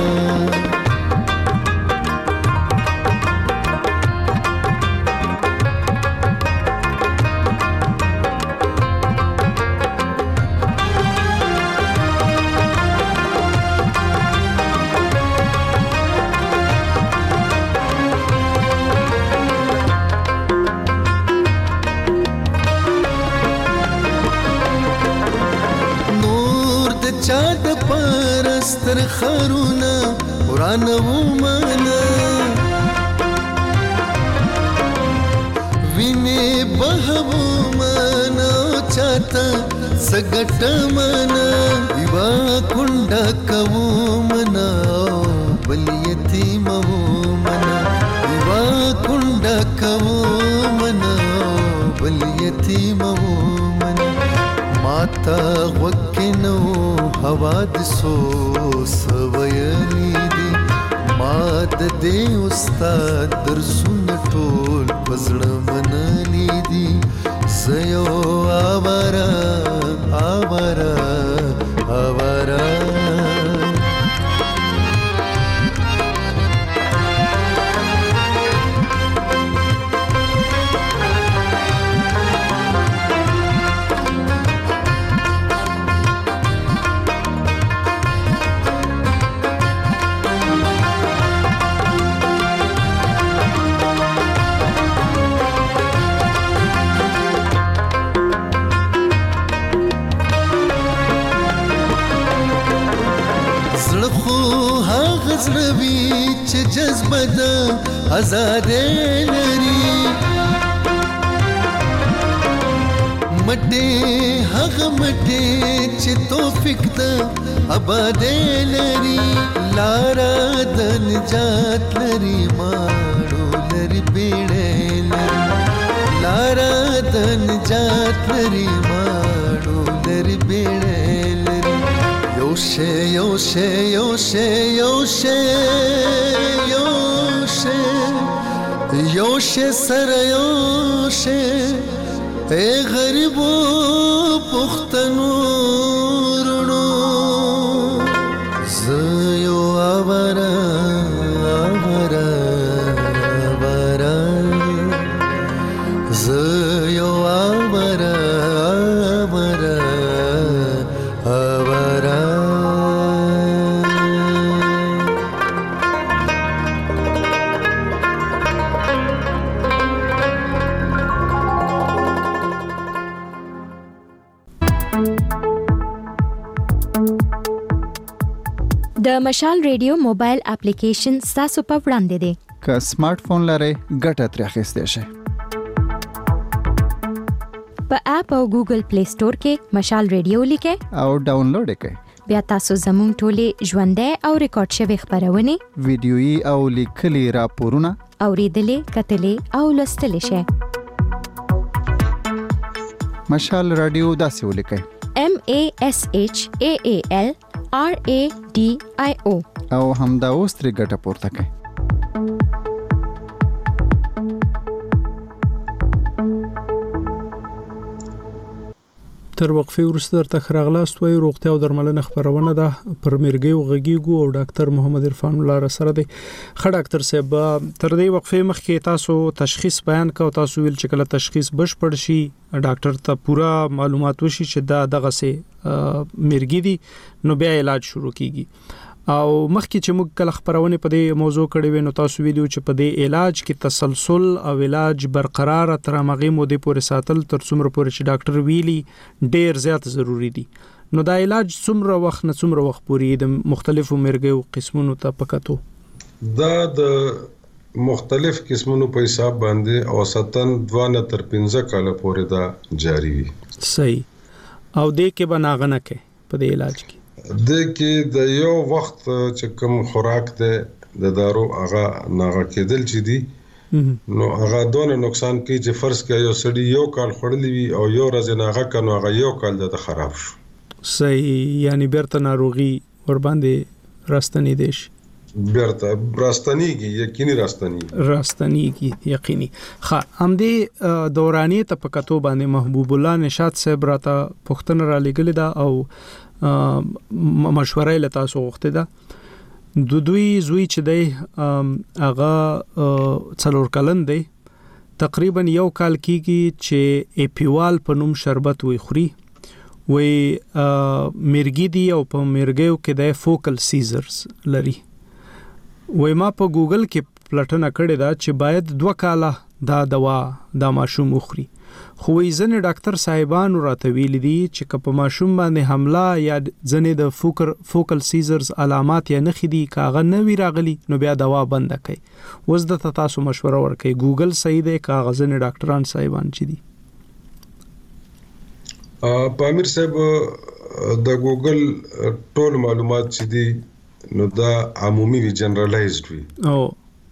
چاد پرستر خرونا قرآن ومانا وینه بهو مانا چاته سګټ مانا دیوا کونډه کوو منا بل یتیم وو منا دیوا کونډه کوو منا بل یتیم وو منا ماتا وکنو حوادثو سویلی دی ماد دی استاد درسون ټول پزړه منلی دی زيو آوارا آوارا آوارا زړوي چې جذبه ده آزاد لري مټه هغه مټه چې توفیق ده آباد لري لارا د نجات لري ماړو لري بیړې لري لارا د نجات لري ماړو لري بیړې لري یوشه یوشه یوشه یوشه یوشه یوشه سره یوشه اے غریبو پختنو رونو زيو آوارا آوارا آوارا زيو آوارا آوارا آوارا د مشال ریډیو موبایل اپلیکیشن تاسو په وړاندې دی که سمارټ فون لرئ ګټه ترې اخیستی شئ په اپ او ګوګل پلی سٹور کې مشال ریډیو لیکئ او ډاونلوډ یې کړئ بیا تاسو زموږ ټولې ژوندۍ او ریکارډ شوي خبرونه ویډیويي او لیکلي راپورونه اوریدلې کتلې او لوستلې شئ مشال رادیو داسې ولیکئ M A S H A A L R A D I O او همدا اوس ترې ګټه پورته کړئ تر وقفې وروسته درته خراغلاست وای روغتیا او درملنه خبرونه ده پر مرګي او غږیګو او ډاکټر محمد عرفان الله را سره دی خړ ډاکټر صاحب تر دې وقفې مخکې تاسو تشخیص بیان کاو تاسو ویل چې کله تشخیص بشپړ شي ډاکټر ته پورا معلومات وشي چې دا دغه سه مرګي دي نو بیا علاج شروع کیږي او مخکې چې موږ کله خبرونه په دې موضوع کړې و نو تاسو ویلو چې په دې علاج کې تسلسل او علاج برقرار تر مغي مودې پورې ساتل تر څومره پورې چې ډاکټر ویلي ډېر زیات ضروری دي نو دا علاج څومره وخت نه څومره وخت پورې د مختلفو مرګو قسمونو ته پکاتو دا د مختلف قسمونو په حساب باندې اوسطن دوه نه تر پنځه کاله پورې دا جاری وي صحیح او دې کې بناغنه کې په دې علاج کې د کې د یو وخت چې کوم خوراک ته د دارو هغه ناغه کېدل چې دي نو هغه دونه نقصان کوي چې فرض کړئ یو سړی یو کال خړلې وي او یو ورځ نه هغه کنو هغه یو کال د خراب شو. صحیح، یعنی بیرته ناروغي ور باندې راستنی دیش بیرته راستنیږي، یقیني راستنیږي راستنیږي یقیني. ښه، همدې دوراني ته په کتو باندې محبوب الله نشاط صاحب راته پښتنه را لګل دا او مشوره له تاسو غوښته ده. دو دوی زوی چې دی هغه څلور کلن دی، تقریبا یو کال کېږي چې اپیوال په نوم شربت وي خوري، وی مرګي دی او په مرګیو کې د فوکل سیزرز لري. وی ما په ګوګل کې پلټنه کړې ده چې باید دوه کاله دا دوا دا ماشوم وخوري، خو وی ځنې ډاکټر صاحبانو راته ویلي دي چې که په ماشوم باندې حمله یا ځنې د فوکر فوکل سیزرز علامات یا نښې دي کاغه نه وی راغلي نو بیا دوا بند کړئ. اوس د تاسو مشوره ورکړئ ګوګل صحیح دی کاغه ځنې ډاکټران صاحبان چې دي؟ پامیر صاحب د ګوګل ټول معلومات چې دي نو دا عمومي وی جنرالایزډ وی او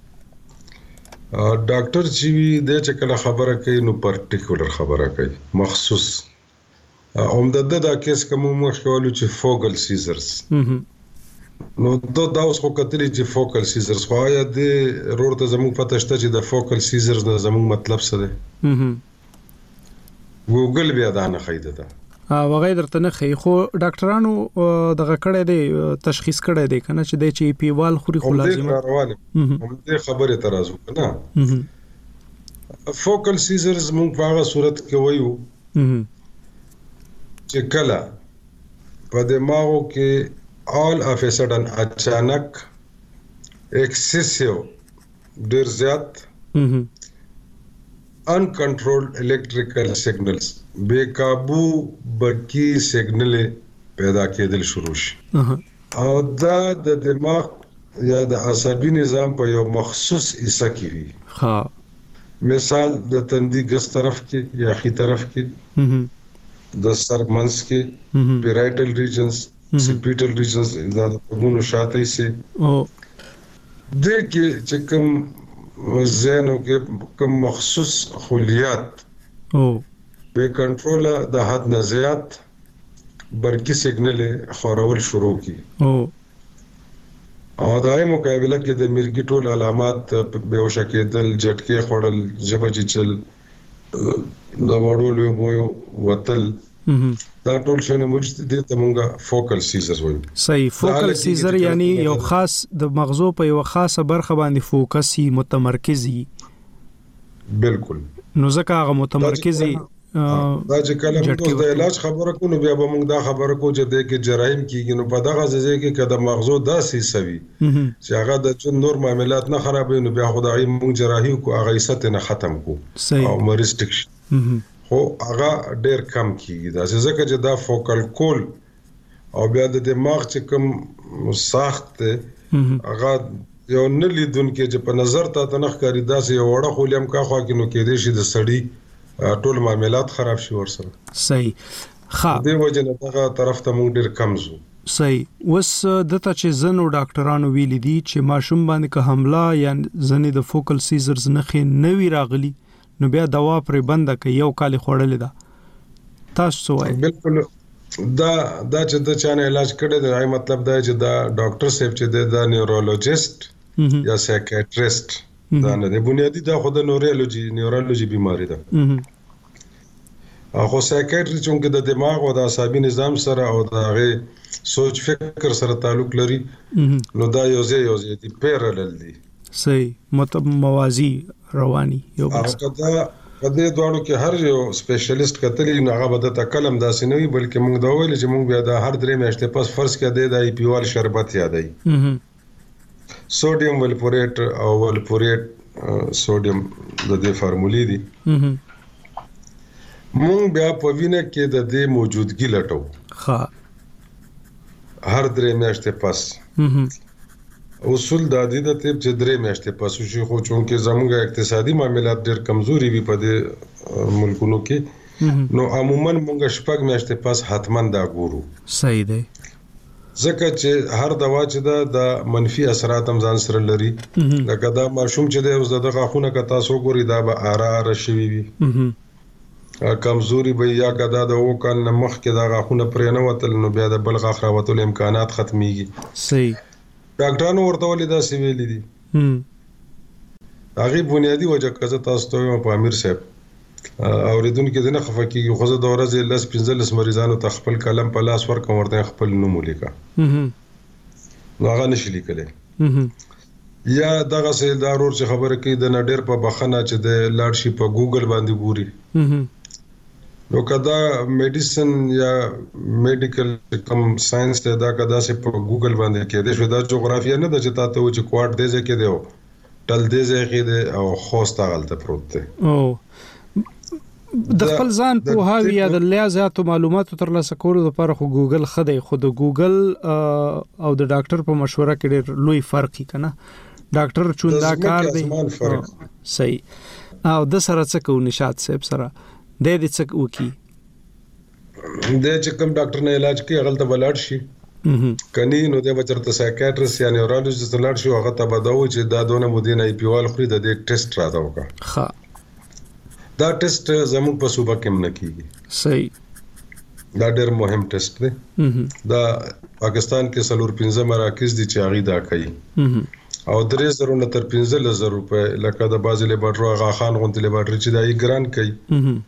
ډاکټر چې وی د چې کله خبره کوي نو پرټیکولر خبره کوي مخصوص. اومدد دا کیس کوم مخکولو چې فوکل سیزرز نو دا دا اوس خو کتلی چې فوکل سیزرز خو یا د رورته زموږ پته شته چې د فوکل سیزرز نه زموږ مطلب څه دی. ګوګل بیا دا نه خیده ده وغیر درته نه خي، خو ډاکټرانو دغه کړه دی تشخیص کړه دی کنه چې د چي پی وال خوري خو لازم هم دې خبره ترازو کنه. فوکل سیزرز مونږ په هغه صورت کې وایو چې کله په دماغو کې all of a sudden اچانک excessive ډیر زیات uncontrolled electrical signals بے قابو برقی سیگنل پیدا کېدل شروع شي او دا د دماغ یا د عصبي نظام په یو مخصوص حصہ کې وي. ها مثال د تندي ګس طرف کې یا خي طرف کې د سر منځ کې پیرایټل ریجنز سپیټل ریجنز دا د وګونو شاته سي او د کې چې کوم زینو کې کوم مخصوص خلیات او بے کنټرول د حد نه زیات برقی سیګنل خورول شروع کی او او دای مقابله کې د مرګي ټول علامات بهوش کېدل، جټکي خورل، جبه چل د وړول یو وتل دا ټول شنه موجود دي ته مونږه فوکل سیزر وایو. صحیح، فوکل سیزر یعنی یو خاص د مغزو په یو خاصه برخه باندې فوکسي متمرکزي. بالکل، نو ځکه هغه متمرکزي دا چې کله موږ د علاج خبره کوو بیا به موږ دا خبره کوو چې د کې جرایم کیږي نو په دغه ځای کې کده مغزو داسې سوي چې هغه د چون نور معاملات نه خرابوي نو بیا خدای موږ جراحي کو هغه ایست نه ختم کو او مریض ټیک شي. خو هغه ډیر کم کیږي دا ځکه چې دا فوکل کول او بیا د دماغ چې کوم ساخت هغه یو نه لیدونکو چې په نظر ته تنخ کاری داسې یو وړه خولیم کا خوا کې نو کې دې شي د سړی ټول معاملات خراب شي ورسره. صحیح، ښه دې وجه نه دغه طرف ته موږ ډیر کمزو. صحیح، وس دته چې زنو ډاکټرانو ویلي دي چې ماشوم باندې که حمله یا زنې د فوکل سیزرز نخې نوي راغلي نو بیا دوا پرې بند کړي، یو کال خوړلې ده. تاسو وایي بالکل دا دا چې د چانه علاج کړي دی مطلب دا چې دا ډاکټر صاحب چې د نیورولوجیست یا سایکیاټریست دا نه دی بنیادی دا خود نورولوژي نیورولوژي بیماری ده. خو سایکیاټری چې د دماغ او د عصبي نظام سره او د هغه سوچ فکر سره تعلق لري نو دا یو ځای یو ځای دی پیرالل دي. صحیح، مطلب موازی رواني یو بل څه دا په دې دوړو کې هر یو سپیشلیست کتلی نه هغه بده کلم داسې نه وي بلکې موږ دا ویل چې موږ بیا د هر درې میاشتې پس فرض کې د ایپیوال شربت یادای سوډیم ولپوریټ او ولپوریټ سوډیم د دې فارمولې دي. مونږ بیا په وینه کې د دې موجودګي لټو ها هر درې میاشتې پس اصول د دې د تیب چې درې میاشتې پس شو خو چونکه زموږ اقتصادي معاملات ډېر کمزوري وي په دې ملکونو کې نو عموما مونږ شپږ میاشتې پس حتمان دا ګورو. صحیح دی. ځکه چې هر دوا چې دا د منفي اثرات هم ځان سره لري لکه دا ماشوم چې دی اوس د غاښونه که تاسو ګوري دا به آره آره شوي وي کمزوري به یا که دا د اوه کال نه مخکې دا غاښونه پرې نه وتل نو بیا د بل غاښ راوتلو امکانات ختمیږي. صحیح. ډاکټرانو ورته ولې داسې ویلي دي. هغې بنیادي وجه که زه تاسو ته وایم په امیر صاحب اورېدونکي دې نه خفه کېږي خو زه د ورځې لس پنځلس مریضانو ته خپل قلم په لاس ورکړم ورته خپل نوم ولیکه نو هغه نشي لیکلی یا دغسې دا ورور چې خبره کوي د نه ډېر په بخښنه چې د لاړ شي په ګوګل باندې ګوري نو که دا میډیسن یا میډیکل کم ساينس ته دا که داسې په ګوګل باندې کېدی شو دا جغرافیه نه ده چې تا ته و چې کوارټ دې ځای کې دی او ټل دې ځای کې دی او خوست هغلته پروت دی. د خپل ځان پوهاوی یا د لیازاتو معلوماتو ترلاسه کولو لپاره خو ګوګل ښه دی خو د ګوګل او د ډاکټر په مشوره کې ډېر لوی فرق یې که نه ډاکټر چون دا کار دی. صحیح. او د سره څه کوو نشاط صاحب سره د دې څه وکي د چې کوم ډاکټر نه علاج کوي هغه ته ولاړ شي کني نو د بچرته سایکیاټریست یا نیورولوژیست لاړ شي هغه ته بدو چې دا دونه مودینه ای پی وال خوري د دې ټیسټ راته وکړه. ښه. دا ټیسټ زموږ په صوبه کې نه کیږي. صحیح. دا ډېر مهم ټیسټ دی دا پاکستان کې څلور پنځه مراکز دي چې هغه دا کوي او درې زره نه تر پنځلس زره روپۍ لکه د بازي لیبارټري هغه خان غونډې لیبارټري چې دا یې ګران کوي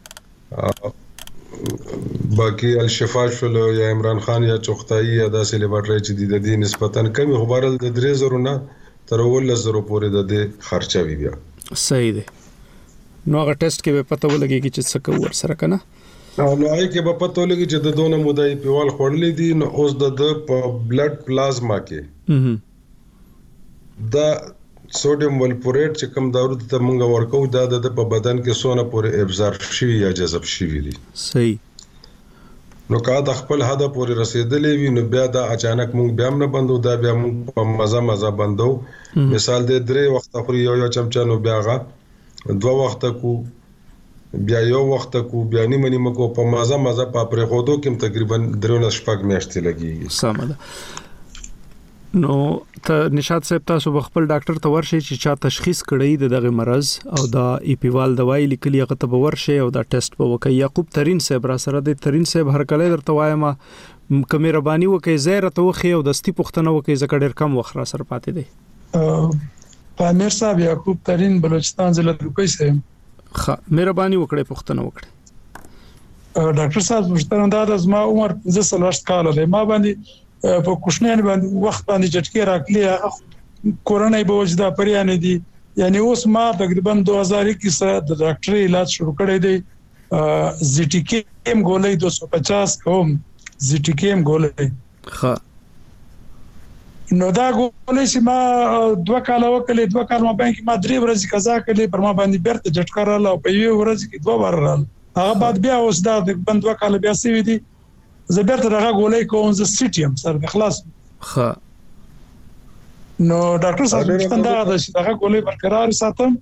باقي الشفا شول یا عمران خان یا چوختایي یا داسې لیبارټري چې د دې نسبتاً کمی خو بهرحال د درې زره نه تر اوولس زره پورې د دې خرچه وي بیا. صحیح دی. نو هغه ټیسټ کې به پته ولګي چې څه کوو ورسره که نه نو هغې کې به پته ولګي چې د دونه موده یې پیوال خوړلی دي نو اوس د ده په بلډ پلازما کې دا سوډیم ولپوریټ چې کوم دارو ته مونږ ورکو دا د په بدن کې سونه پورې ابزارب شوي یا جذب شوي دي. صحیح. نو که د خپل هدف پورې رسیدلې وي نو بیا دا اچانک مونږ بیا هم نه بندو دا بیا مونږ په مزه مزه بندو مثال دی درې وخته خوري یو یو چمچه نو بیا هغه دوه وخته کو بیا یو وخته کو بیا نیمه نیمه کو په مزه مزه په پرېښودو کې هم تقریبا درې نه شپږ میاشتې لګېږي. سمه ده. نو ته نشاط صاحب تاسو خپل ډاکټر ته ورشئ چې چا تشخیص کړی د دغه مرض او دا ایپیوال دوايي لیکلي هغه ته به ورشئ او دا ټیسټ به وکړئ. یعقوب ترین صاحب را سره دی. ترین صاحب هر کله درته وایم که مهرباني وکړئ ځای راته وښیئ او دستي پوښتنه وکړئ ځکه ډېر کم وخت را سره پاتې دی. پامیر صاحب یعقوب ترین بلوچستان ضلع لوکۍ صاحب. ښه مهرباني وکړئ پوښتنه وکړئ. ډاکټر صاحب پوښتنه دا ده زما عمر پنځه څلوېښت کاله دی ما باندې په کوښنیان باندې وخت باندې جټکې راکلي کورونای به وجدا پریان دي یعنی اوس ما تقریبا دوه هزار اکیس د ډاکټري علاج شروع کړی دی زی ټی کې ام ګولې دوه سوه پچاس کوم زی ټی کې ام ګولې. ښه. نو دا ګولې چې ما دوه کاله وکړې دوه کال ما باندې ما درې ورځې قضا کړې پر ما باندې بیرته جټکا رااله او په یوه ورځ کې دوه بار رااله هغه بعد بیا اوس دا د بند دوه کاله بیا سوي دي زه بیرته دغه ګولۍ کوم زه سیټیم سر د خلاص. ښه. نو ډاکټر صاحب پوښتنه دا ده چې دغه ګولۍ برقرار ساتم.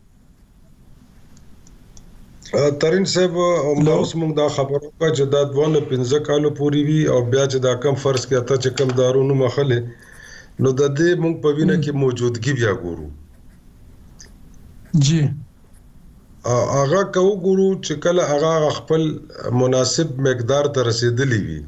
ترین صاحب همدا اوس موږ دا خبره وکړه چې دا دوه نه پنځه کالو پورې وي او بیا چې دا کم فرض کې اته چې کم دارو نوم اخلي نو د دې موږ په وینه کې موجودګي بیا ګورو. جی. هغه کو ګورو چې کله هغه خپل مناسب مقدار ته رسیدلی وي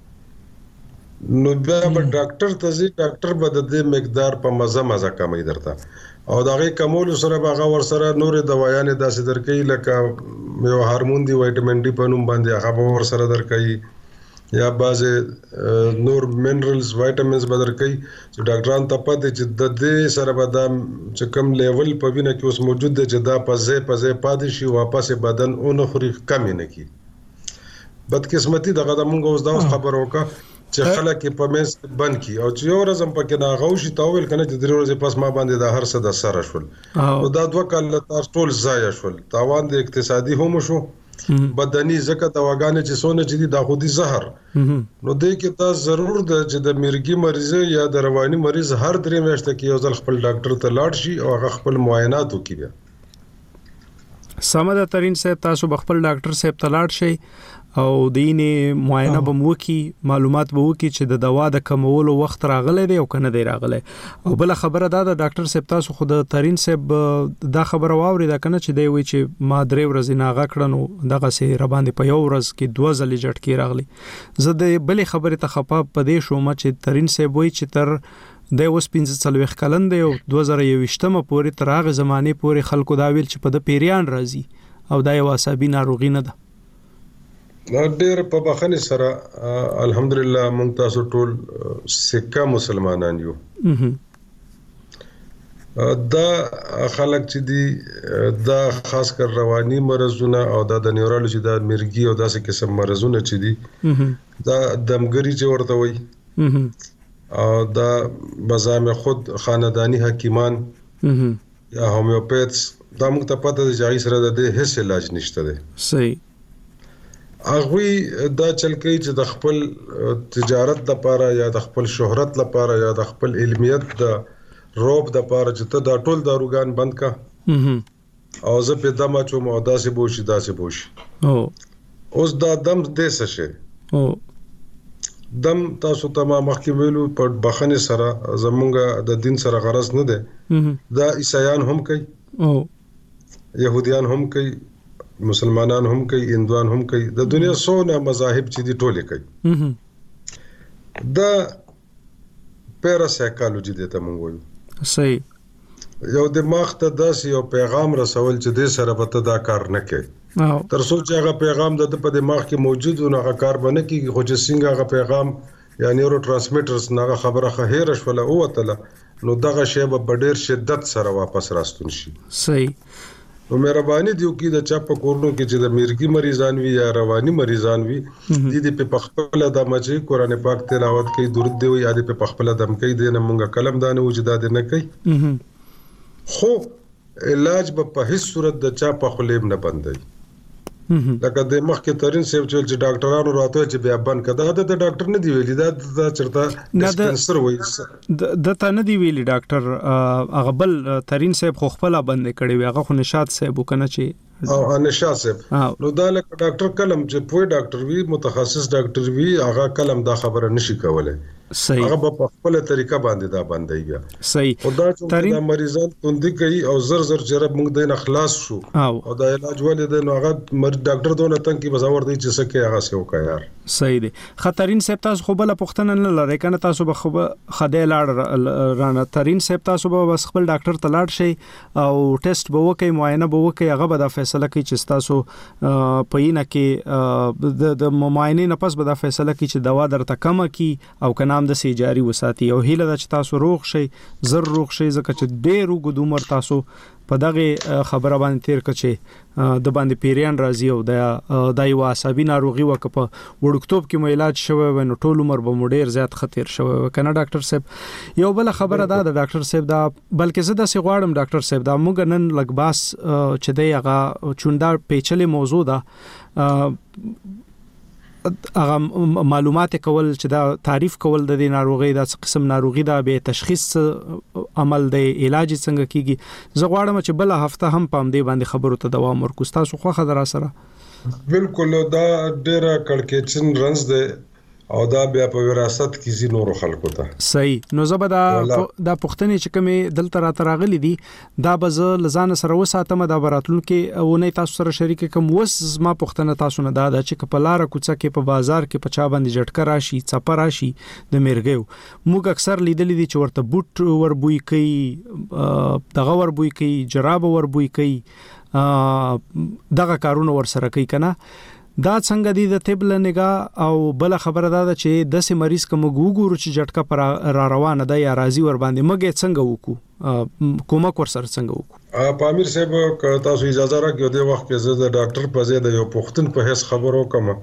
نو بیا به ډاکټر ته ځي ډاکټر به د دې مقدار په مزه مزه کمی درته او د هغې کمولو سره به هغه ورسره نورې دوايانې داسې درکوي لکه یو هارمون دی وایټامین ډي په نوم باندې هغه به ورسره درکوي یا بعضې نور منرلز وایټامینز به درکوي چې ډاکټران ته پته چې د دې سره به دا چې کوم لیول په وینه کې اوس موجود دی چې دا په ځای په ځای پاتې شي واپس بدن ونه خوري کم یې نه کړي. بدقسمتي دغه د موږ اوس دا خبره وکړه چې خلک په منځ کې بند کړي او چې یو ورځ هم پکې ناغه وشي تا وویل که نه چې درې ورځې پس ما باندې دا هر څه د سره شول نو دا دوه کاله تاسو ټول ضایع شول تاوان د اقتصادي هم شو بدني ځکه دواګانې چې څونه چې دي دا خو دي زهر نو دې کې دا ضرور ده چې د مرګي مریض یا د رواني مریض هر درې میاشتې کې یو ځل خپل ډاکټر ته لاړ شي او هغه خپل معاینات وکړي. سمه ترين صاحب تاسو خپل ډاکټر صاحب تلاړ شي او دینه معاینه به مو کی معلومات به وکي چې د دوا د کمولو وخت راغلی دی او کنه دی راغلی او بل خبره دا د ډاکټر صاحب تاسو خود ترين صاحب دا خبره واوري دا کنه چې دی وی چې ما درې ورځې ناغه کړنو دغه سي ر باندې په یو ورځ کې دوه ځلې جټکی راغلی زه د بل خبره ته خپه پدې شوم چې ترين صاحب وی چې تر د اوس پنځه څلويخ کلن دی او دوه زره یوشتمه پورې تر هغه زمانه پورې خلکو دا ویل چې په د پیریان راځي او دا یو عصبي ناروغي نه ده ډېر په بخښنې سره الحمدلله موږ تاسو ټول سکه مسلمانان یو دا خلک چې دي دا خاص کر رواني مرزونه او دا د نیورولوژي دا مرګي او داسې قسم مرزونه چې دي دا دمګری چې ورته وي او دا بزام خود خاندانی حکیمان یا هومیوپیتس دا موږ ته پته ده چې هغې سره د دې هیڅ علاج نشته دی صحیح هغه دا چل کوي چې د خپل تجارت لپاره یا د خپل شهرت لپاره یا د خپل علمیت د روب د لپاره چې ته دا ټول داروګان بند کا او زه په دمه چې مو داسې بوشي داسې بوشي او اوس دا دم دې څه شي او دم تاسو ته ما مخکې ویلو په بخښنې سره زمونږ د دین سره غرض نه ده دا عیسایان هم کوي او يهوديان هم کوي مسلمانان هم کوي هندوان هم کوي د دنیا څونه مذاهب چې دي ټول کوي دا پیراسایکالوجي دته مونږ وایو صحیح یو دماغ ته داسې یو پیغام رسول چې د سره به دا کار نه کوي تر څو چې هغه پیغام د په دماغ کې موجود و نه هغه کار به نه کیږي خو چې څنګه هغه پیغام یا نیورو ترانسمیټرز نه خبره خهیر شوله او وتله نو دغه شی به ډېر شدت سره واپس راستون شي صحیح نو مهرباني دیو کې د چا په کورونو کې چې د مرګي مریضان وي یا رواني مریضان وي د دې په خپل د مچي قرآن پاک تلاوت کوي درود دی وي د په خپل دم کوي د نمونګه کلم دانه وجداد نه کوي خو علاج په هیڅ صورت د چا په خلیب نه بندي لکه د مخکې ترين سیب چې ډاکټرانو راته چې بیا بند کړه دا د ډاکټر نه دی ویلي دا د چرته ډسپنسر وایي د ته نه دی ویلي ډاکټر هغه بل ترين سیب خو خپل بند کړي وي هغه خو نشاط سیب وکنه چې او نشاط سیب نو دا لکه ډاکټر کلم چې پوي ډاکټر وی متخصص ډاکټر وی هغه کلم دا خبره نشي کولای صحیح هغه په خپل طریقه باندې دا باندې بیا صحیح او دا چې دا مریضان توندي کوي او زر زر جرب موږ دینه خلاص شو او دا علاج ولې د نو هغه ډاکټر دونه تنګ کی بزاور دی چې سکه هغه سیو کا یار صحیح دی خطرین سپ تاسو خو بل پختنه نه لری کنه تاسو به خو خدای لاړ رانه ترين سپ تاسو به بس خپل ډاکټر ته لاړ شي او ټیسټ به وکي معاینه به وکي هغه به دا فیصله کوي چې تاسو پېینه کې د معاینه نه پس به دا فیصله کوي چې دوا درته کم کی او کنام د سي جاری وساتي او هیله د تاسو روغ شي زر روغ شي ځکه چې ډېر وګد عمر تاسو په دغه خبره باندې تیر کړي د باندې پیریان راځي او د دای واسابي ناروغي وکړه وړکتوب کې مو علاج شوی و نو ټول عمر به مو ډېر زیات خطر شوی و کنه ډاکټر صاحب یو بل خبره ده د ډاکټر صاحب دا بلکې زه د سی غواړم ډاکټر صاحب دا موږ نن لګ باس چې دی هغه چوندا پیچلې موضوع ده هغه معلومات کول چې دا تعریف کول د دې ناروغي د قسم ناروغي دا به تشخیص عمل د علاج څنګه کیږي زه غواړم چې بل هفته هم پام دی باندې خبرو ته دوام ورکوس تاسو خو خبره سره بالکل دا ډېر کړکېچن رنز ده او دا بیا په وراثت کې زی نور خلکو ته صحیح نو زبدا دا پښتنې چې کومه دلته را تراغلي دي دا به ز لزان سره وساتمه دا براتلون کې او نه تاسو سره شریک کوم وس ما پښتنه تاسو نه دا چې کپلار کوڅه کې په بازار کې پچا باندې جټکا راشي چپا راشي د مرګو موږ اکثر لیدل دي چې ورته بوت ور بوې کوي دغه ور بوې کوي جراب ور بوې کوي دغه کارونه ور سره کوي کنه دا څنګه دي د طب له نگاه او بل خبره ده چې د سي مریض کوم ګوګورو چې جټکا پر را روانه ده یا راضي ور باندې مګه څنګه وکړو کومک ور سره څنګه وکړو پامیر صاحب تاسو اجازه راکړئ د وخت کې زه د ډاکټر په ځای د یو پښتون په هیڅ خبرو کوم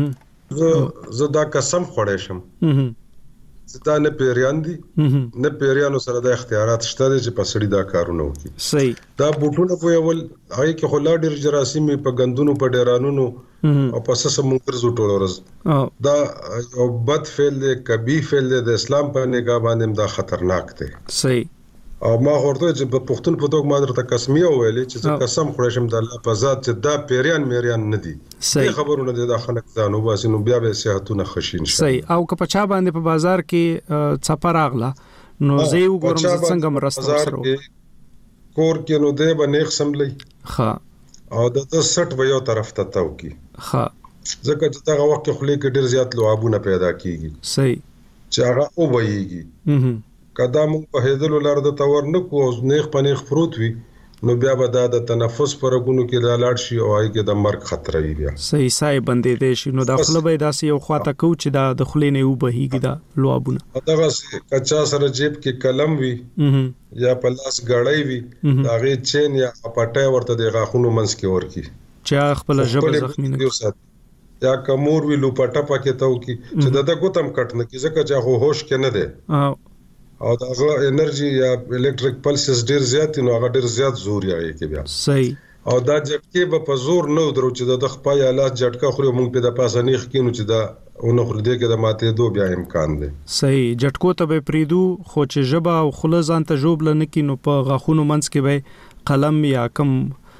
زه زه دا قسم خوړې شم دا نه پیریان دي نه پیریانو سره د اختیارات شته چې په سړی دا کارونه وکړي صحیح دا بوټونه په یو هغه کې خلا ډیر جراثیم په غندونو په ډیرانونو او په سس مونږ زو ټول ورځ دا یو بد فعل دی کبي فعل دی د اسلام په نگاه باندې دا خطرناک دی صحیح او ما ورته چې په پښتون په توګه ما درته قسمیه ویلې چې زه قسم خورم شم د الله په ذات چې دا پیریان میریان نه دي صحیح خبرونه دي د خلک ځانو باسي نو بیا به صحتونه خشین شي صحیح او که په چا باندې په بازار کې څپر اغلا نو زه یو ګورم څنګه مرسته سره کور کې نو دی باندې خصملې ها او د سټ و یو طرف ته تاو کی ها ځکه چې هغه وخت خو لیک ډیر زیات لوابونه پیدا کیږي صحیح چې هغه او وایيږي کدا موږ په هیدلو لار د تور نه کو نیخ پنیخ پروت وي نو بیا به دا د تنفس پرګونو کې د لاړ شي او هغه کې د مرګ خطر وي بیا صحیح سای باندې دي شي نو داخله به داسې یو خواته کو چې دا د خلې نه وبهيږي دا لوابونه دغه کچا سره جیب کې قلم وي یا پلاس غړای وي دا غي چین یا پټه ورته د غاخونو منس کې ورکی چې خپل جبه زخمی نه یا کمور وی لوپټه پکې تاو کی چې دغه ګوتم کټ نه کی ځکه چې هغه هوش کې نه ده او دغه انرژي یا الکتریک پلسز ډیر زیات نو هغه ډیر زیات زور یې کې بیا صحیح او دا جټکه به په زور نه درو چې د خپای حالات جټکه خوري مونږ په د پاسه نیخ کینو چې دا اونو خور دې کې د ماته دو بیا امکان دی صحیح جټکو ته به پریدو خو چې جبا او خلزان ته جوب لنه کینو په غاخونو منځ کې به قلم یا کم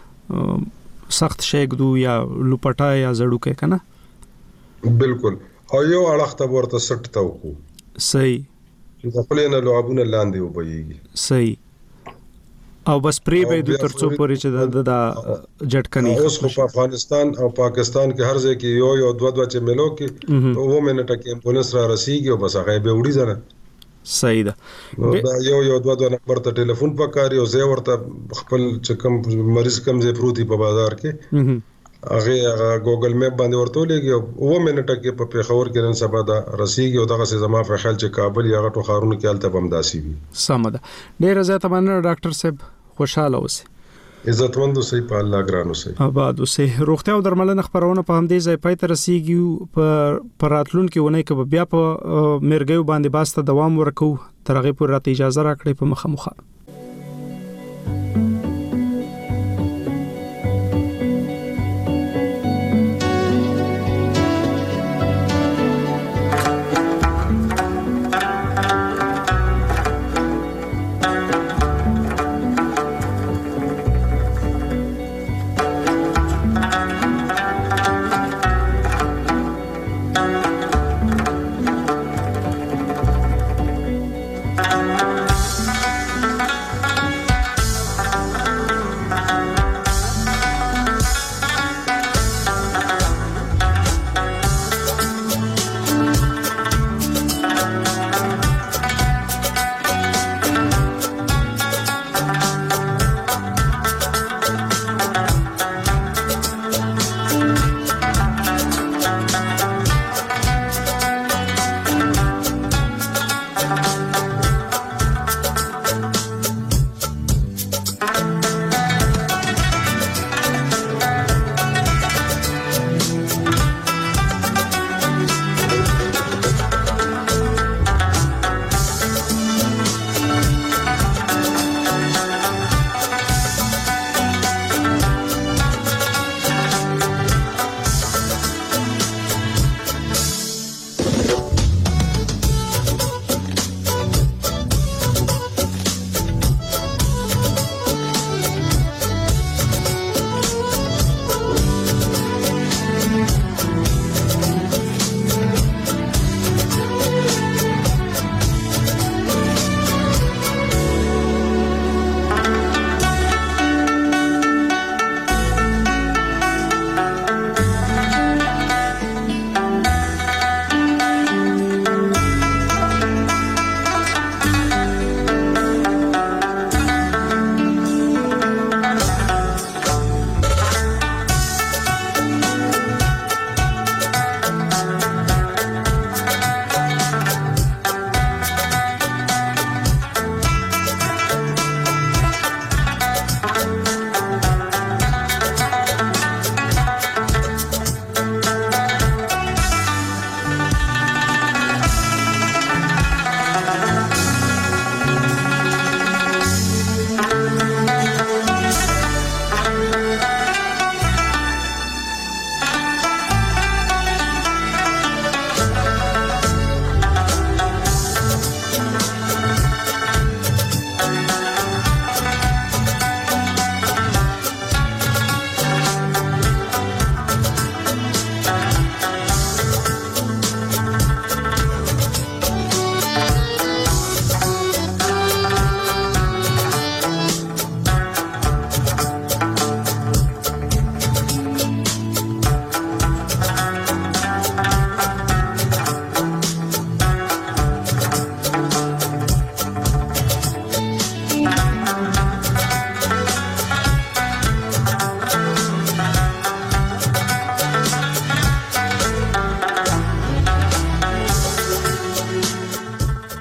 سخت شیک دو یا لوپټا یا زړو کې کنه بالکل او یو اړخته ورته سټ تاو کو صحیح چې خپل نه لوابونه لاندې وبېږي صحیح او بس پری به د ترڅو پورې چې د د جټکنی اوس په افغانستان او پاکستان کې هر ځای کې یو یو دوه دوه چې ملو کې او منټه کې امبولانس را رسیږي او بس هغه به وړي ځنه صحیح ده دا یو یو دوه دوه نمبر ته ټلیفون پکاري او زه ورته خپل چې کوم مریض کم زی پروتي په بازار کې هغه ګوګل میپ باندې ورته لګي او منټه کې په پیښور کې نن سبا دا رسیږي او دغه څه زما په خیال چې کابل یا غټو خارونو کې الته بمداسي وي سمده ډیر زیاته مننه ډاکټر صاحب خوشاله اوسئ عزتمند اوسئ په الله ګران اوسئ آباد اوسئ روغتیا او درملنه خبرونه په همدې ځای پای ته رسیږي په پراتلون کې ونه کې بیا په مرګیو باندې باسته دوام ورکو ترغه پر راته اجازه راکړي په مخه مخه